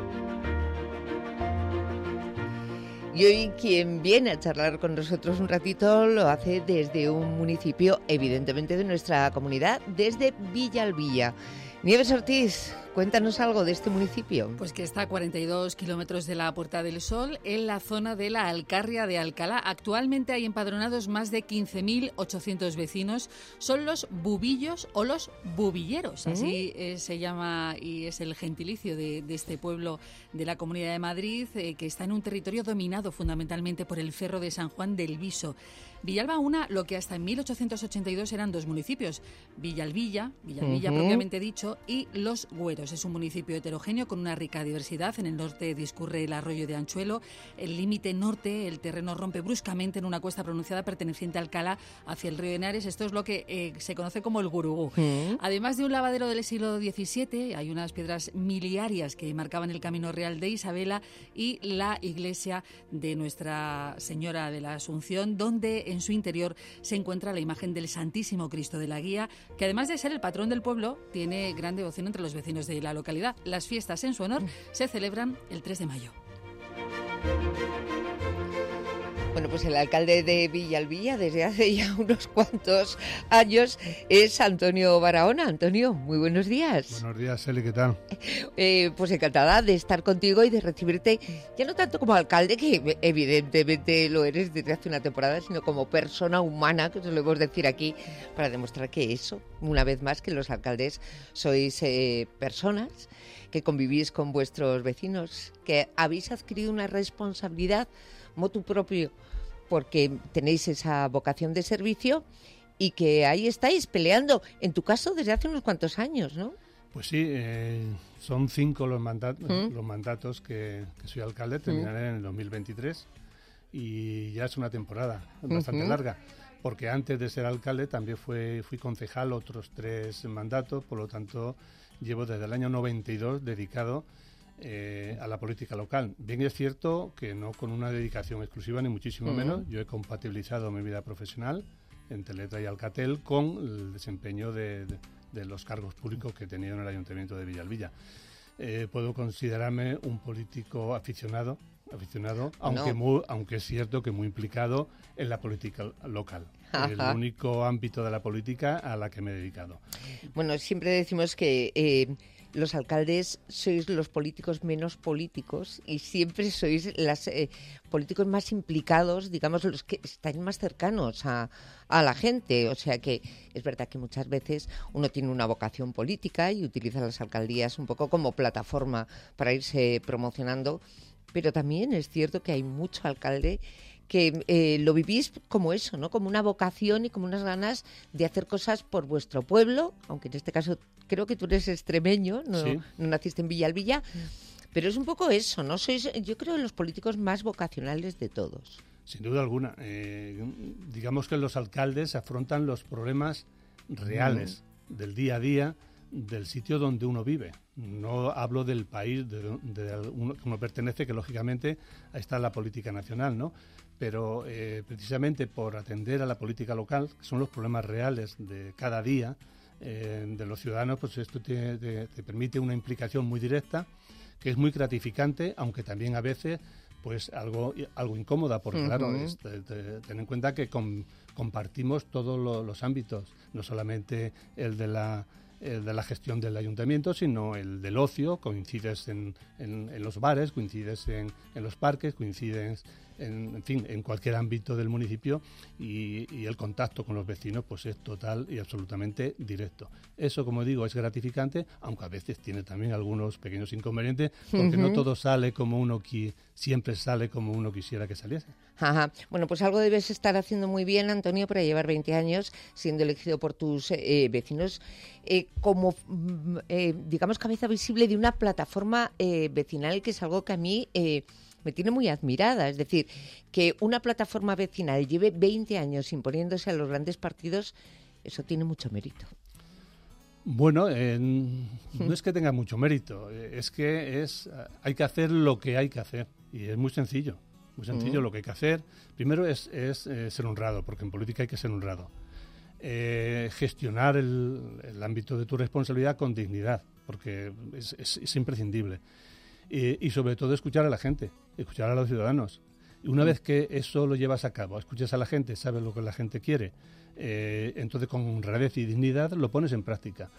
Speaker 2: Y hoy quien viene a charlar con nosotros un ratito lo hace desde un municipio, evidentemente de nuestra comunidad, desde Villalbilla. Nieves Ortiz, cuéntanos algo de este municipio.
Speaker 5: Pues que está a cuarenta y dos kilómetros de la Puerta del Sol, en la zona de la Alcarria de Alcalá. Actualmente hay empadronados más de quince mil ochocientos vecinos. Son los bubillos o los bubilleros, así eh, se llama y es el gentilicio de, de este pueblo de la Comunidad de Madrid, eh, que está en un territorio dominado fundamentalmente por el Ferro de San Juan del Viso. Villalba una, lo que hasta en mil ochocientos ochenta y dos eran dos municipios, Villalbilla, Villalbilla uh-huh. propiamente dicho, y Los Güeros. Es un municipio heterogéneo con una rica diversidad. En el norte discurre el arroyo de Anchuelo. El límite norte, el terreno rompe bruscamente en una cuesta pronunciada perteneciente a Alcalá hacia el río Henares. Esto es lo que eh, se conoce como el Gurugú. Uh-huh. Además de un lavadero del siglo diecisiete, hay unas piedras miliarias que marcaban el camino real de Isabela y la iglesia de Nuestra Señora de la Asunción, donde en su interior se encuentra la imagen del Santísimo Cristo de la Guía, que además de ser el patrón del pueblo, tiene gran devoción entre los vecinos de la localidad. Las fiestas en su honor se celebran el tres de mayo.
Speaker 2: Bueno, pues el alcalde de Villalbilla desde hace ya unos cuantos años es Antonio Barahona. Antonio, muy buenos días.
Speaker 6: Buenos días, Eli, ¿qué tal?
Speaker 2: Eh, pues encantada de estar contigo y de recibirte, ya no tanto como alcalde, que evidentemente lo eres desde hace una temporada, sino como persona humana, que solemos decir aquí, para demostrar que eso, una vez más, que los alcaldes sois eh, personas que convivís con vuestros vecinos, que habéis adquirido una responsabilidad motu propio, porque tenéis esa vocación de servicio y que ahí estáis peleando, en tu caso, desde hace unos cuantos años, ¿no?
Speaker 6: Pues sí, eh, son cinco los, mandat
Speaker 2: ¿Mm?
Speaker 6: los mandatos que, que soy alcalde, terminaré ¿Mm? en el dos mil veintitrés y ya es una temporada bastante
Speaker 2: Uh-huh.
Speaker 6: larga, porque antes de ser alcalde también fue, fui concejal otros tres mandatos, por lo tanto llevo desde el año noventa y dos dedicado Eh, a la política local. Bien es cierto que no con una dedicación exclusiva, ni muchísimo
Speaker 2: Uh-huh.
Speaker 6: menos. Yo he compatibilizado mi vida profesional en Teletra y Alcatel con el desempeño de, de, de los cargos públicos que he tenido en el Ayuntamiento de Villalbilla. Eh, puedo considerarme un político aficionado, aficionado aunque,
Speaker 2: No.
Speaker 6: muy, aunque es cierto que muy implicado en la política local.
Speaker 2: Ajá.
Speaker 6: El único ámbito de la política a la que me he dedicado.
Speaker 2: Bueno, siempre decimos que eh, los alcaldes sois los políticos menos políticos y siempre sois los eh, políticos más implicados, digamos, los que están más cercanos a, a la gente. O sea que es verdad que muchas veces uno tiene una vocación política y utiliza las alcaldías un poco como plataforma para irse promocionando, pero también es cierto que hay mucho alcalde que eh, lo vivís como eso, ¿no? Como una vocación y como unas ganas de hacer cosas por vuestro pueblo, aunque en este caso creo que tú eres extremeño, no,
Speaker 6: Sí.
Speaker 2: no naciste en Villalbilla, pero es un poco eso, ¿no? Sois, yo creo, los políticos más vocacionales de todos.
Speaker 6: Sin duda alguna. Eh, digamos que los alcaldes afrontan los problemas reales mm. del día a día del sitio donde uno vive. No hablo del país de, de, de uno, que uno pertenece, que lógicamente ahí está la política nacional, ¿no? Pero eh, precisamente por atender a la política local, que son los problemas reales de cada día eh, de los ciudadanos, pues esto te, te, te permite una implicación muy directa, que es muy gratificante, aunque también a veces pues algo algo incómoda, porque uh-huh. claro, es, te, te, ten en cuenta que com, compartimos todos lo, los ámbitos, no solamente el de la el de la gestión del ayuntamiento, sino el del ocio. Coincides en, en, en los bares, coincides en, en los parques, coincides en, en fin, en cualquier ámbito del municipio y, y el contacto con los vecinos pues es total y absolutamente directo. Eso, como digo, es gratificante, aunque a veces tiene también algunos pequeños inconvenientes, porque uh-huh. no todo sale como uno qui, siempre sale como uno quisiera que saliese.
Speaker 2: Ajá. Bueno, pues algo debes estar haciendo muy bien, Antonio, para llevar veinte años siendo elegido por tus eh, vecinos eh, como, eh, digamos, cabeza visible de una plataforma eh, vecinal, que es algo que a mí eh, me tiene muy admirada. Es decir, que una plataforma vecinal lleve veinte años imponiéndose a los grandes partidos, eso tiene mucho mérito.
Speaker 6: Bueno, eh, no es que tenga mucho mérito, es que es hay que hacer lo que hay que hacer y es muy sencillo. Muy sencillo, uh-huh. lo que hay que hacer. Primero es, es eh, ser honrado, porque en política hay que ser honrado. Eh, gestionar el, el ámbito de tu responsabilidad con dignidad, porque es, es, es imprescindible. Y, y sobre todo escuchar a la gente, escuchar a los ciudadanos. Y una uh-huh. vez que eso lo llevas a cabo, escuchas a la gente, sabes lo que la gente quiere, eh, entonces con honradez y dignidad lo pones en práctica.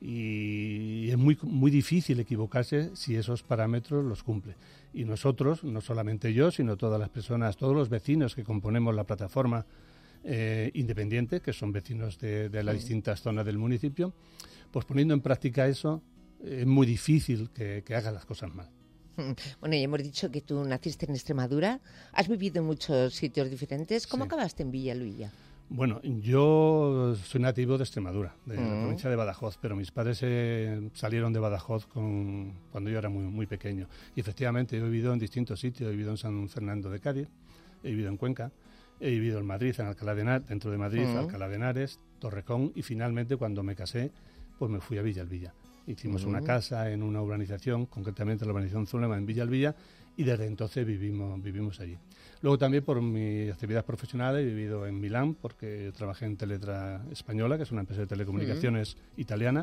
Speaker 6: Y es muy, muy difícil equivocarse si esos parámetros los cumple. Y nosotros, no solamente yo, sino todas las personas, todos los vecinos que componemos la plataforma eh, independiente, que son vecinos de, de las sí. distintas zonas del municipio, pues poniendo en práctica eso, es muy difícil que, que hagan las cosas mal.
Speaker 2: Bueno, ya hemos dicho que tú naciste en Extremadura, has vivido en muchos sitios diferentes. ¿Cómo sí. acabaste en Villalbilla?
Speaker 6: Bueno, yo soy nativo de Extremadura, de uh-huh. la provincia de Badajoz, pero mis padres eh, salieron de Badajoz con, cuando yo era muy, muy pequeño. Y efectivamente he vivido en distintos sitios, he vivido en San Fernando de Cádiz, he vivido en Cuenca, he vivido en Madrid, en Alcalá de Henares, dentro de Madrid, uh-huh. Alcalá de Henares, Torrejón, y finalmente cuando me casé, pues me fui a Villalbilla. Hicimos uh-huh. una casa en una urbanización, concretamente la urbanización Zulema en Villalbilla, y desde entonces vivimos, vivimos allí. Luego también por mis actividades profesionales he vivido en Milán, porque trabajé en Teletra Española, que es una empresa de telecomunicaciones uh-huh. italiana.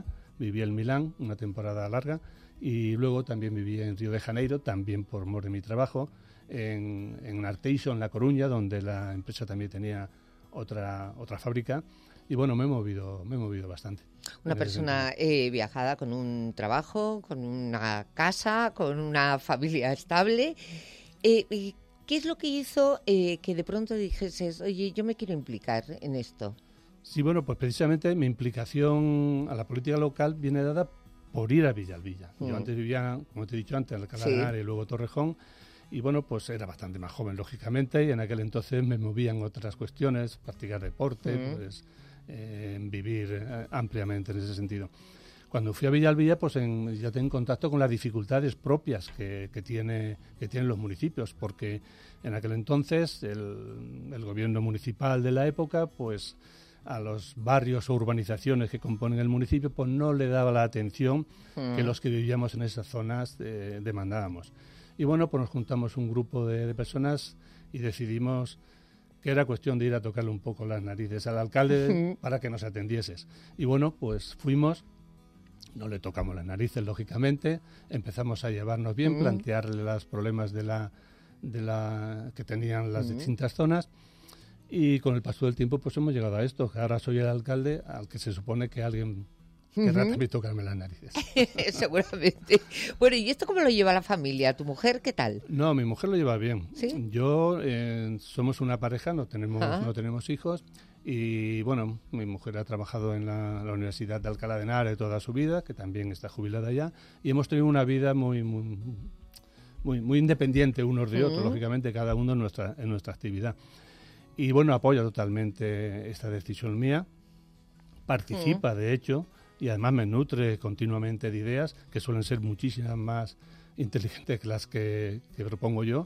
Speaker 6: viví en Milán una temporada larga y luego también viví en Río de Janeiro, también por mor de mi trabajo, en, en Arteixo, en La Coruña, donde la empresa también tenía otra otra fábrica. Y bueno, me he movido, me he movido bastante.
Speaker 2: Una persona eh, viajada con un trabajo, con una casa, con una familia estable. Eh, y ¿Qué es lo que hizo eh, que de pronto dijeses, oye, yo me quiero implicar en esto?
Speaker 6: Sí, bueno, pues precisamente mi implicación a la política local viene dada por ir a Villalbilla. Mm. Yo antes vivía, como te he dicho antes, en Alcalá de Henares y luego Torrejón. Y bueno, pues era bastante más joven, lógicamente, y en aquel entonces me movían otras cuestiones, practicar deporte, mm. pues eh, vivir eh, ampliamente en ese sentido. Cuando fui a Villalbilla, pues en, ya tengo contacto con las dificultades propias que, que, tiene, que tienen los municipios, porque en aquel entonces el, el gobierno municipal de la época, pues a los barrios o urbanizaciones que componen el municipio, pues no le daba la atención mm. que los que vivíamos en esas zonas eh, demandábamos. Y bueno, pues nos juntamos un grupo de, de personas y decidimos que era cuestión de ir a tocarle un poco las narices al alcalde para que nos atendieses. Y bueno, pues fuimos, no le tocamos las narices, lógicamente, empezamos a llevarnos bien, mm. plantearle los problemas de la, de la que tenían las mm. distintas zonas, y con el paso del tiempo pues hemos llegado a esto, que ahora soy el alcalde al que se supone que alguien querrá uh-huh. también tocarme las narices.
Speaker 2: Seguramente. Bueno, ¿y esto cómo lo lleva la familia? ¿Tu mujer qué tal?
Speaker 6: No, mi mujer lo lleva bien.
Speaker 2: ¿Sí?
Speaker 6: Yo, eh, somos una pareja, no tenemos, uh-huh. no tenemos hijos, y bueno, mi mujer ha trabajado en la, la Universidad de Alcalá de Henares toda su vida, que también está jubilada ya, y hemos tenido una vida muy muy muy, muy independiente unos de uh-huh. otros, lógicamente cada uno en nuestra, en nuestra actividad. Y bueno, apoya totalmente esta decisión mía, participa uh-huh. de hecho, y además me nutre continuamente de ideas que suelen ser muchísimas más inteligentes que las que, que propongo yo,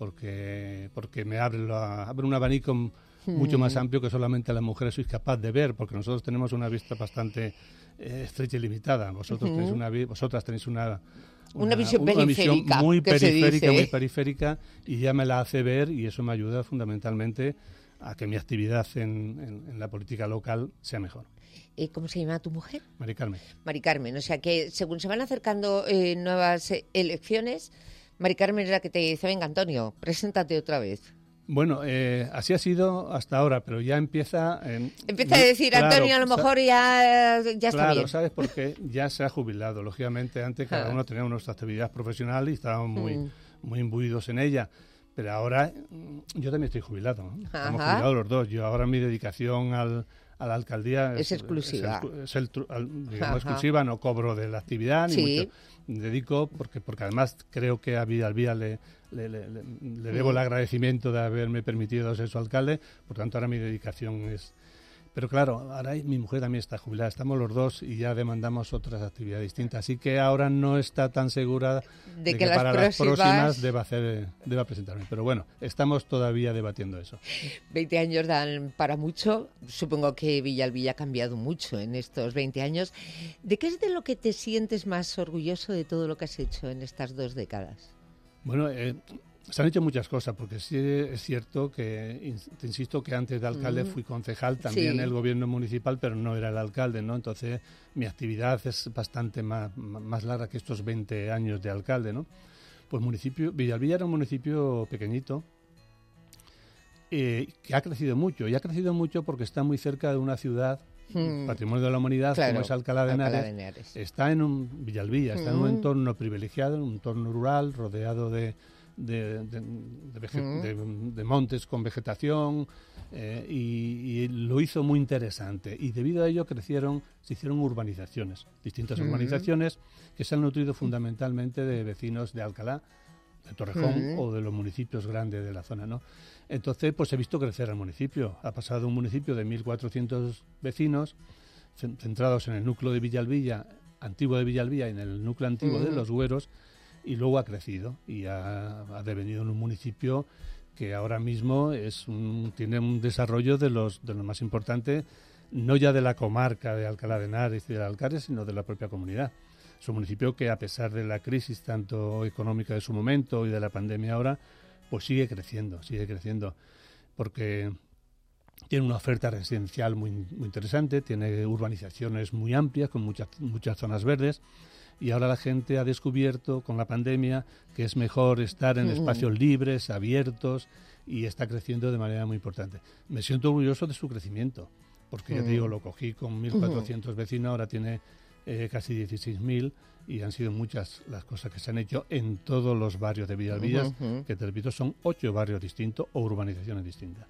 Speaker 6: porque porque me abre, la, abre un abanico mm. mucho más amplio que solamente las mujeres sois capaz de ver, porque nosotros tenemos una vista bastante eh, estrecha y limitada. Vosotros uh-huh. tenéis una, vosotras tenéis una...
Speaker 2: Una, una visión
Speaker 6: una
Speaker 2: periférica.
Speaker 6: Visión muy periférica,
Speaker 2: muy
Speaker 6: muy periférica, y ya me la hace ver, y eso me ayuda fundamentalmente a que mi actividad en, en, en la política local sea mejor.
Speaker 2: ¿Cómo se llama tu mujer?
Speaker 6: Mari Carmen.
Speaker 2: Mari Carmen, o sea que según se van acercando eh, nuevas eh, elecciones, Mari Carmen es la que te dice, venga Antonio, preséntate otra vez.
Speaker 6: Bueno, eh, así ha sido hasta ahora, pero ya empieza... Eh,
Speaker 2: empieza a decir, claro, Antonio, a lo mejor ya, ya está
Speaker 6: claro,
Speaker 2: bien.
Speaker 6: Claro, ¿sabes por qué? Ya se ha jubilado. Lógicamente, antes cada ah. uno tenía nuestra actividad profesional y estábamos muy, mm. muy imbuidos en ella. Pero ahora yo también estoy jubilado, ¿no? Estamos
Speaker 2: Ajá.
Speaker 6: jubilados los dos. Yo ahora mi dedicación al... a la alcaldía
Speaker 2: es, es exclusiva,
Speaker 6: es, el, es el, digamos, exclusiva, no cobro de la actividad, ni
Speaker 2: sí.
Speaker 6: mucho, me dedico porque porque además creo que a Villalbilla le, le, le, le, le debo el agradecimiento de haberme permitido ser su alcalde, por tanto ahora mi dedicación es... Pero claro, ahora mi mujer también está jubilada, estamos los dos y ya demandamos otras actividades distintas, así que ahora no está tan segura de, de que, que las para próximas... las próximas deba, hacer, deba presentarme. Pero bueno, estamos todavía debatiendo eso.
Speaker 2: veinte años dan para mucho, supongo que Villalbilla ha cambiado mucho en estos veinte años. ¿De qué es de lo que te sientes más orgulloso de todo lo que has hecho en estas dos décadas?
Speaker 6: Bueno, eh, se han hecho muchas cosas, porque sí es cierto que, te insisto, que antes de alcalde fui concejal también en sí. el gobierno municipal, pero no era el alcalde, ¿no? Entonces mi actividad es bastante más, más larga que estos veinte años de alcalde, ¿no? Pues municipio, Villalbilla era un municipio pequeñito, eh, que ha crecido mucho, y ha crecido mucho porque está muy cerca de una ciudad, hmm. patrimonio de la humanidad, claro, como es Alcalá de Henares. Alcalá de Henares. Está en un Villalbilla, está hmm. en un entorno privilegiado, en un entorno rural, rodeado de De, de, de, vege- mm. de, de montes con vegetación, eh, y, y lo hizo muy interesante, y debido a ello crecieron, se hicieron urbanizaciones, distintas mm. urbanizaciones que se han nutrido fundamentalmente de vecinos de Alcalá, de Torrejón mm. o de los municipios grandes de la zona, ¿no? Entonces pues he visto crecer el municipio, ha pasado un municipio de mil cuatrocientos vecinos centrados en el núcleo de Villalbilla, antiguo de Villalbilla, y en el núcleo antiguo mm. de Los Güeros, y luego ha crecido y ha, ha devenido en un municipio que ahora mismo es un, tiene un desarrollo de los de lo más importante, no ya de la comarca de Alcalá de Henares y de Alcares, sino de la propia comunidad. Es un municipio que, a pesar de la crisis tanto económica de su momento y de la pandemia ahora, pues sigue creciendo, sigue creciendo, porque tiene una oferta residencial muy, muy interesante, tiene urbanizaciones muy amplias con muchas, muchas zonas verdes. Y ahora la gente ha descubierto con la pandemia que es mejor estar en espacios libres, abiertos, y está creciendo de manera muy importante. Me siento orgulloso de su crecimiento, porque ya te digo, lo cogí con mil cuatrocientos vecinos, ahora tiene eh, casi dieciséis mil, y han sido muchas las cosas que se han hecho en todos los barrios de Villalbilla, uh-huh. que te repito, son ocho barrios distintos o urbanizaciones distintas.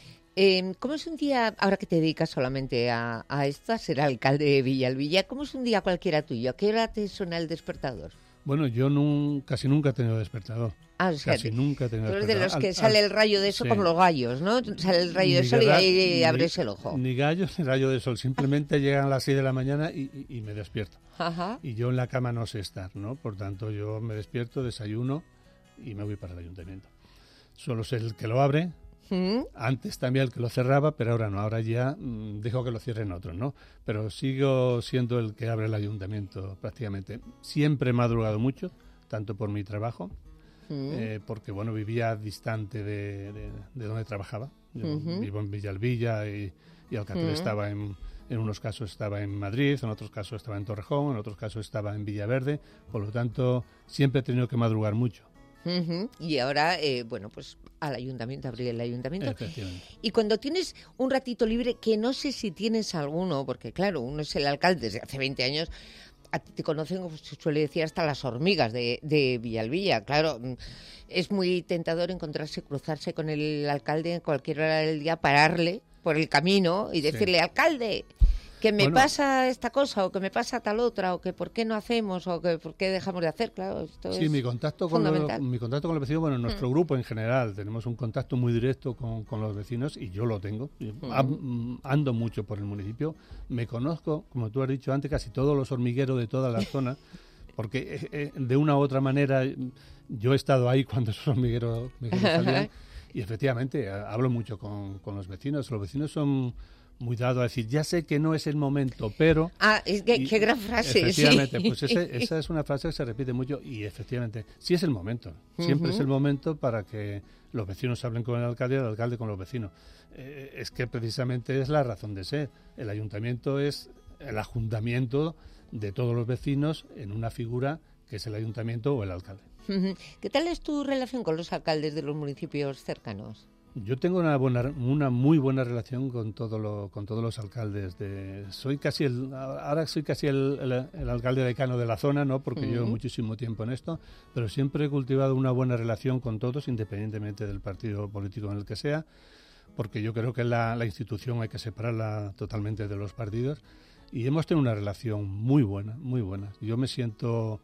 Speaker 2: Eh, ¿Cómo es un día, ahora que te dedicas solamente a, a esto, a ser alcalde de Villalbilla, cómo es un día cualquiera tuyo? ¿A qué hora te suena el despertador?
Speaker 6: Bueno, yo nun, casi nunca he tenido despertador.
Speaker 2: Ah, o sea,
Speaker 6: casi nunca he tenido
Speaker 2: tú eres
Speaker 6: despertador.
Speaker 2: de los que
Speaker 6: al,
Speaker 2: sale
Speaker 6: al,
Speaker 2: el rayo de sol, sí, como los gallos, ¿no? Sale el rayo
Speaker 6: ni
Speaker 2: de sol y ahí
Speaker 6: ni,
Speaker 2: abres el ojo.
Speaker 6: Ni gallos ni rayo de sol, simplemente llegan a las seis de la mañana y, y, y me despierto.
Speaker 2: Ajá.
Speaker 6: Y yo en la cama no sé estar, ¿no? Por tanto, yo me despierto, desayuno y me voy para el ayuntamiento. Solo sé el que lo abre. ¿Mm? Antes también el que lo cerraba, pero ahora no, ahora ya mmm, dejo que lo cierren otros, ¿no? Pero sigo siendo el que abre el ayuntamiento prácticamente. Siempre he madrugado mucho, tanto por mi trabajo, ¿Mm? eh, porque bueno, vivía distante de, de, de donde trabajaba. Yo uh-huh. vivo en Villalbilla y, y Alcatel uh-huh. estaba en, en unos casos estaba en Madrid, en otros casos estaba en Torrejón, en otros casos estaba en Villaverde, por lo tanto siempre he tenido que madrugar mucho.
Speaker 2: Uh-huh. Y ahora, eh, bueno, pues al ayuntamiento, abrir el ayuntamiento.
Speaker 6: Efectivamente.
Speaker 2: Y cuando tienes un ratito libre, que no sé si tienes alguno, porque claro, uno es el alcalde desde hace veinte años, a ti te conocen, como se suele decir, hasta las hormigas de, de Villalbilla. Claro, es muy tentador encontrarse, cruzarse con el alcalde en cualquier hora del día, pararle por el camino y decirle, sí, alcalde, que me bueno, pasa esta cosa, o que me pasa tal otra, o que por qué no hacemos, o que por qué dejamos de hacer, claro, esto
Speaker 6: sí,
Speaker 2: es
Speaker 6: mi contacto con lo, mi contacto con los vecinos, bueno, en nuestro mm. grupo en general, tenemos un contacto muy directo con, con los vecinos, y yo lo tengo. Mm. Ando mucho por el municipio, me conozco, como tú has dicho antes, casi todos los hormigueros de toda la zona, porque eh, de una u otra manera yo he estado ahí cuando esos hormigueros, hormigueros salían, y efectivamente hablo mucho con, con los vecinos. Los vecinos son muy dado a decir, ya sé que no es el momento, pero...
Speaker 2: Ah, es que, y, qué gran frase.
Speaker 6: Efectivamente,
Speaker 2: sí.
Speaker 6: pues ese, esa es una frase que se repite mucho y efectivamente, sí es el momento. Siempre uh-huh. es el momento para que los vecinos hablen con el alcalde y el alcalde con los vecinos. Eh, es que precisamente es la razón de ser. El ayuntamiento es el ajuntamiento de todos los vecinos en una figura que es el ayuntamiento o el alcalde.
Speaker 2: Uh-huh. ¿Qué tal es tu relación con los alcaldes de los municipios cercanos?
Speaker 6: Yo tengo una buena, una muy buena relación con todo lo, con todos los alcaldes. De, soy casi el, ahora soy casi el, el, el alcalde decano de la zona, no, porque uh-huh. llevo muchísimo tiempo en esto, pero siempre he cultivado una buena relación con todos, independientemente del partido político en el que sea, porque yo creo que la, la institución hay que separarla totalmente de los partidos, y hemos tenido una relación muy buena, muy buena. Yo me siento,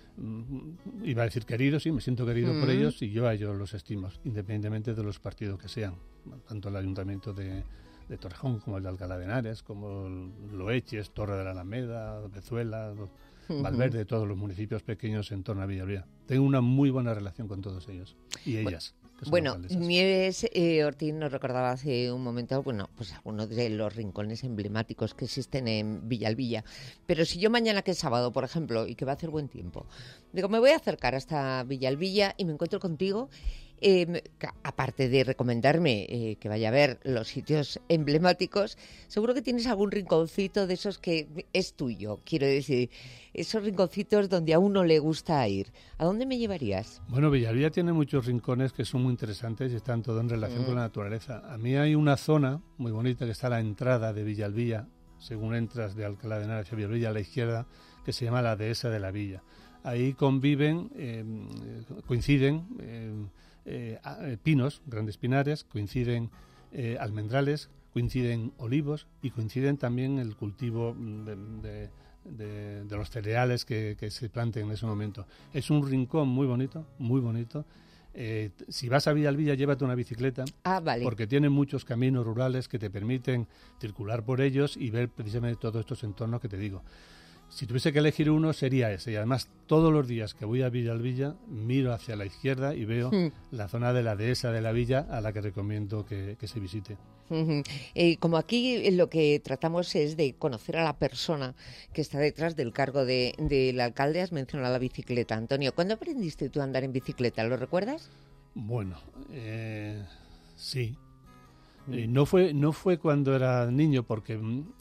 Speaker 6: iba a decir querido, sí, me siento querido uh-huh. por ellos, y yo a ellos los estimo, independientemente de los partidos que sean, tanto el ayuntamiento de, de Torrejón como el de Alcalá de Henares, como Loeches, Torre de la Alameda, Vezuela, uh-huh. Valverde, todos los municipios pequeños en torno a Villalbilla. Tengo una muy buena relación con todos ellos y ellas.
Speaker 2: Bueno, Nieves eh, Ortiz nos recordaba hace un momento, bueno, pues algunos de los rincones emblemáticos que existen en Villalbilla. Pero si yo mañana, que es sábado, por ejemplo, y que va a hacer buen tiempo, digo, me voy a acercar hasta Villalbilla y me encuentro contigo, eh, aparte de recomendarme eh, que vaya a ver los sitios emblemáticos, seguro que tienes algún rinconcito de esos que es tuyo, quiero decir, esos rinconcitos donde a uno le gusta ir. ¿A dónde me llevarías?
Speaker 6: Bueno, Villalbilla tiene muchos rincones que son muy interesantes y están todo en relación mm. con la naturaleza. A mí hay una zona muy bonita que está a la entrada de Villalbilla, según entras de Alcalá de Henares hacia Villalbilla a la izquierda, que se llama la Dehesa de la Villa. Ahí conviven, eh, coinciden eh, eh, pinos, grandes pinares, coinciden eh, almendrales, coinciden olivos y coinciden también el cultivo de... de De, de los cereales que, que se planten en ese momento. Es un rincón muy bonito, muy bonito. Eh, si vas a Villalbilla, llévate una bicicleta,
Speaker 2: ah, vale.
Speaker 6: porque tiene muchos caminos rurales que te permiten circular por ellos y ver precisamente todos estos entornos que te digo. Si tuviese que elegir uno, sería ese. Y además, todos los días que voy a Villalbilla, miro hacia la izquierda y veo mm. la zona de la Dehesa de la Villa, a la que recomiendo que, que se visite.
Speaker 2: Uh-huh. Eh, como aquí lo que tratamos es de conocer a la persona que está detrás del cargo de, del alcalde, has mencionado la bicicleta, Antonio. ¿Cuándo aprendiste tú a andar en bicicleta? ¿Lo recuerdas?
Speaker 6: Bueno, eh, sí. Y no fue no fue cuando era niño, porque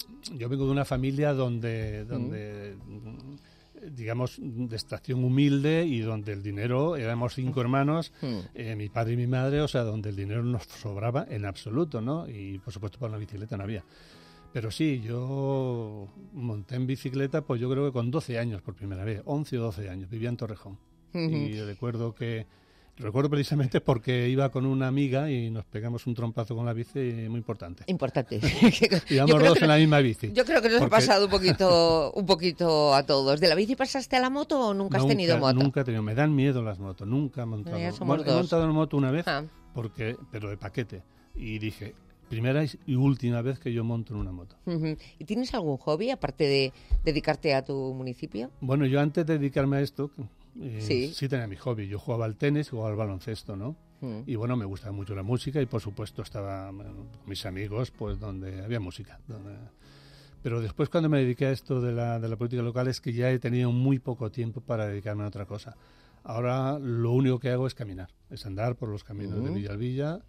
Speaker 6: yo vengo de una familia donde, donde mm. digamos, de extracción humilde y donde el dinero, éramos cinco hermanos, mm. eh, mi padre y mi madre, o sea, donde el dinero nos sobraba en absoluto, ¿no? Y, por supuesto, para una bicicleta no había. Pero sí, yo monté en bicicleta, pues yo creo que con doce años por primera vez, once o doce años, vivía en Torrejón. Uh-huh. Y recuerdo que... Recuerdo precisamente porque iba con una amiga y nos pegamos un trompazo con la bici muy importante.
Speaker 2: Importante.
Speaker 6: Íbamos dos en la misma bici.
Speaker 2: Yo creo que nos
Speaker 6: porque...
Speaker 2: ha pasado un poquito, un poquito a todos. ¿De la bici pasaste a la moto o nunca has
Speaker 6: nunca,
Speaker 2: tenido moto?
Speaker 6: Nunca he tenido. Me dan miedo las motos. Nunca he montado. Bueno, he montado en moto una vez, ah. porque, pero de paquete. Y dije, primera y última vez que yo monto en una moto.
Speaker 2: Uh-huh. ¿Y tienes algún hobby aparte de dedicarte a tu municipio?
Speaker 6: Bueno, yo antes de dedicarme a esto... Eh,
Speaker 2: sí.
Speaker 6: sí tenía mi hobby. Yo jugaba al tenis, jugaba al baloncesto, ¿no? Mm. Y bueno, me gustaba mucho la música y por supuesto estaba bueno, con mis amigos, pues donde había música. Donde... Pero después cuando me dediqué a esto de la, de la política local es que ya he tenido muy poco tiempo para dedicarme a otra cosa. Ahora lo único que hago es caminar, es andar por los caminos mm. de Villalbilla,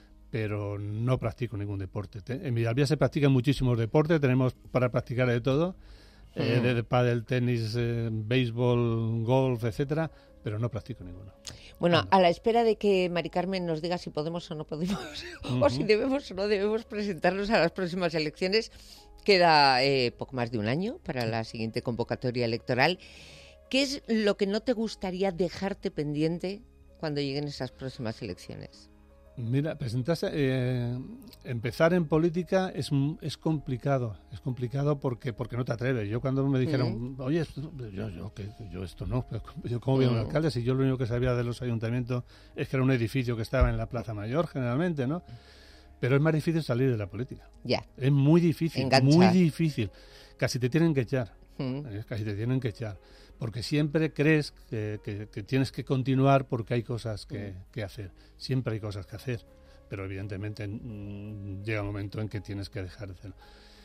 Speaker 6: pero no practico ningún deporte. En Villalbilla se practican muchísimos deportes, tenemos para practicar de todo. Eh, de, de pádel, tenis, eh, béisbol, golf, etcétera, pero no practico ninguno.
Speaker 2: Bueno, no. A la espera de que Mari Carmen nos diga si podemos o no podemos, uh-huh. o si debemos o no debemos presentarnos a las próximas elecciones, queda eh, poco más de un año para la siguiente convocatoria electoral. ¿Qué es lo que no te gustaría dejarte pendiente cuando lleguen esas próximas elecciones?
Speaker 6: Mira, presentarse, eh, empezar en política es es complicado, es complicado porque porque no te atreves. Yo cuando me dijeron, uh-huh. oye, esto, yo, yo, que, yo esto no, yo cómo voy a un alcalde, si yo lo único que sabía de los ayuntamientos es que era un edificio que estaba en la Plaza Mayor generalmente, ¿no? Pero es más difícil salir de la política.
Speaker 2: Ya.
Speaker 6: Es muy difícil,
Speaker 2: Enganchar.
Speaker 6: muy difícil. Casi te tienen que echar,
Speaker 2: uh-huh.
Speaker 6: eh, casi te tienen que echar. Porque siempre crees que, que, que tienes que continuar porque hay cosas que, que hacer. Siempre hay cosas que hacer, pero evidentemente mmm, llega un momento en que tienes que dejar de hacerlo.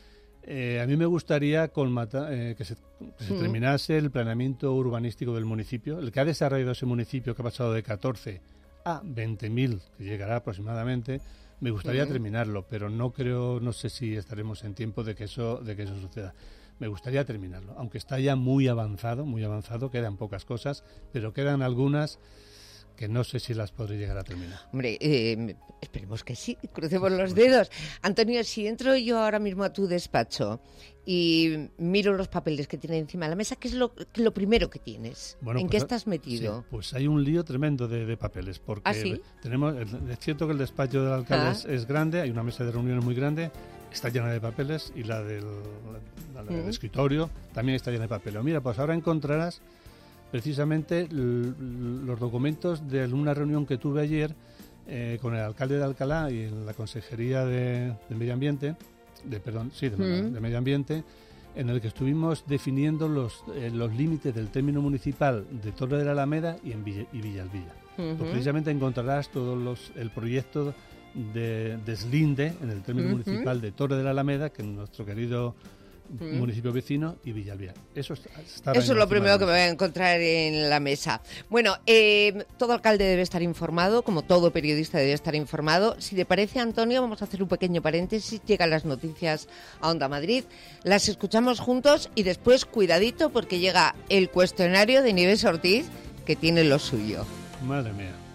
Speaker 6: Eh, a mí me gustaría colmata, eh, que se, que se terminase el planeamiento urbanístico del municipio, el que ha desarrollado ese municipio, que ha pasado de catorce a veinte mil, que llegará aproximadamente. Me gustaría uh-huh. terminarlo, pero no creo, no sé si estaremos en tiempo de que eso, de que eso suceda. Me gustaría terminarlo, aunque está ya muy avanzado, muy avanzado, quedan pocas cosas, pero quedan algunas que no sé si las podré llegar a terminar.
Speaker 2: Hombre, eh, esperemos que sí, crucemos los dedos. Antonio, si entro yo ahora mismo a tu despacho y miro los papeles que tiene encima de la mesa, ¿qué es lo, lo primero que tienes? Bueno, ¿En pues, qué estás metido?
Speaker 6: Sí, pues hay un lío tremendo de, de papeles, porque
Speaker 2: ¿Ah, sí?
Speaker 6: tenemos, es cierto que el despacho del alcalde ah. es, es grande, hay una mesa de reuniones muy grande, está llena de papeles, y la del, la, la del uh-huh. escritorio también está llena de papeles. Mira, pues ahora encontrarás precisamente l- los documentos de una reunión que tuve ayer eh, con el alcalde de Alcalá y en la Consejería de, de Medio Ambiente, de perdón, sí, de, uh-huh. de Medio Ambiente, en el que estuvimos definiendo los, eh, los límites del término municipal de Torre de la Alameda y, en Villa, y Villalbilla. Uh-huh. Pues precisamente encontrarás todo los, el proyecto de deslinde en el término uh-huh. municipal de Torre de la Alameda, que es nuestro querido uh-huh. municipio vecino, y Villalbilla. Eso, está
Speaker 2: Eso es lo primero que me voy a encontrar en la mesa. Bueno, eh, todo alcalde debe estar informado, como todo periodista debe estar informado. Si te parece, Antonio, vamos a hacer un pequeño paréntesis. Llegan las noticias a Onda Madrid, las escuchamos juntos y después, cuidadito, porque llega el cuestionario de Nieves Ortiz, que tiene lo suyo.
Speaker 6: Madre mía.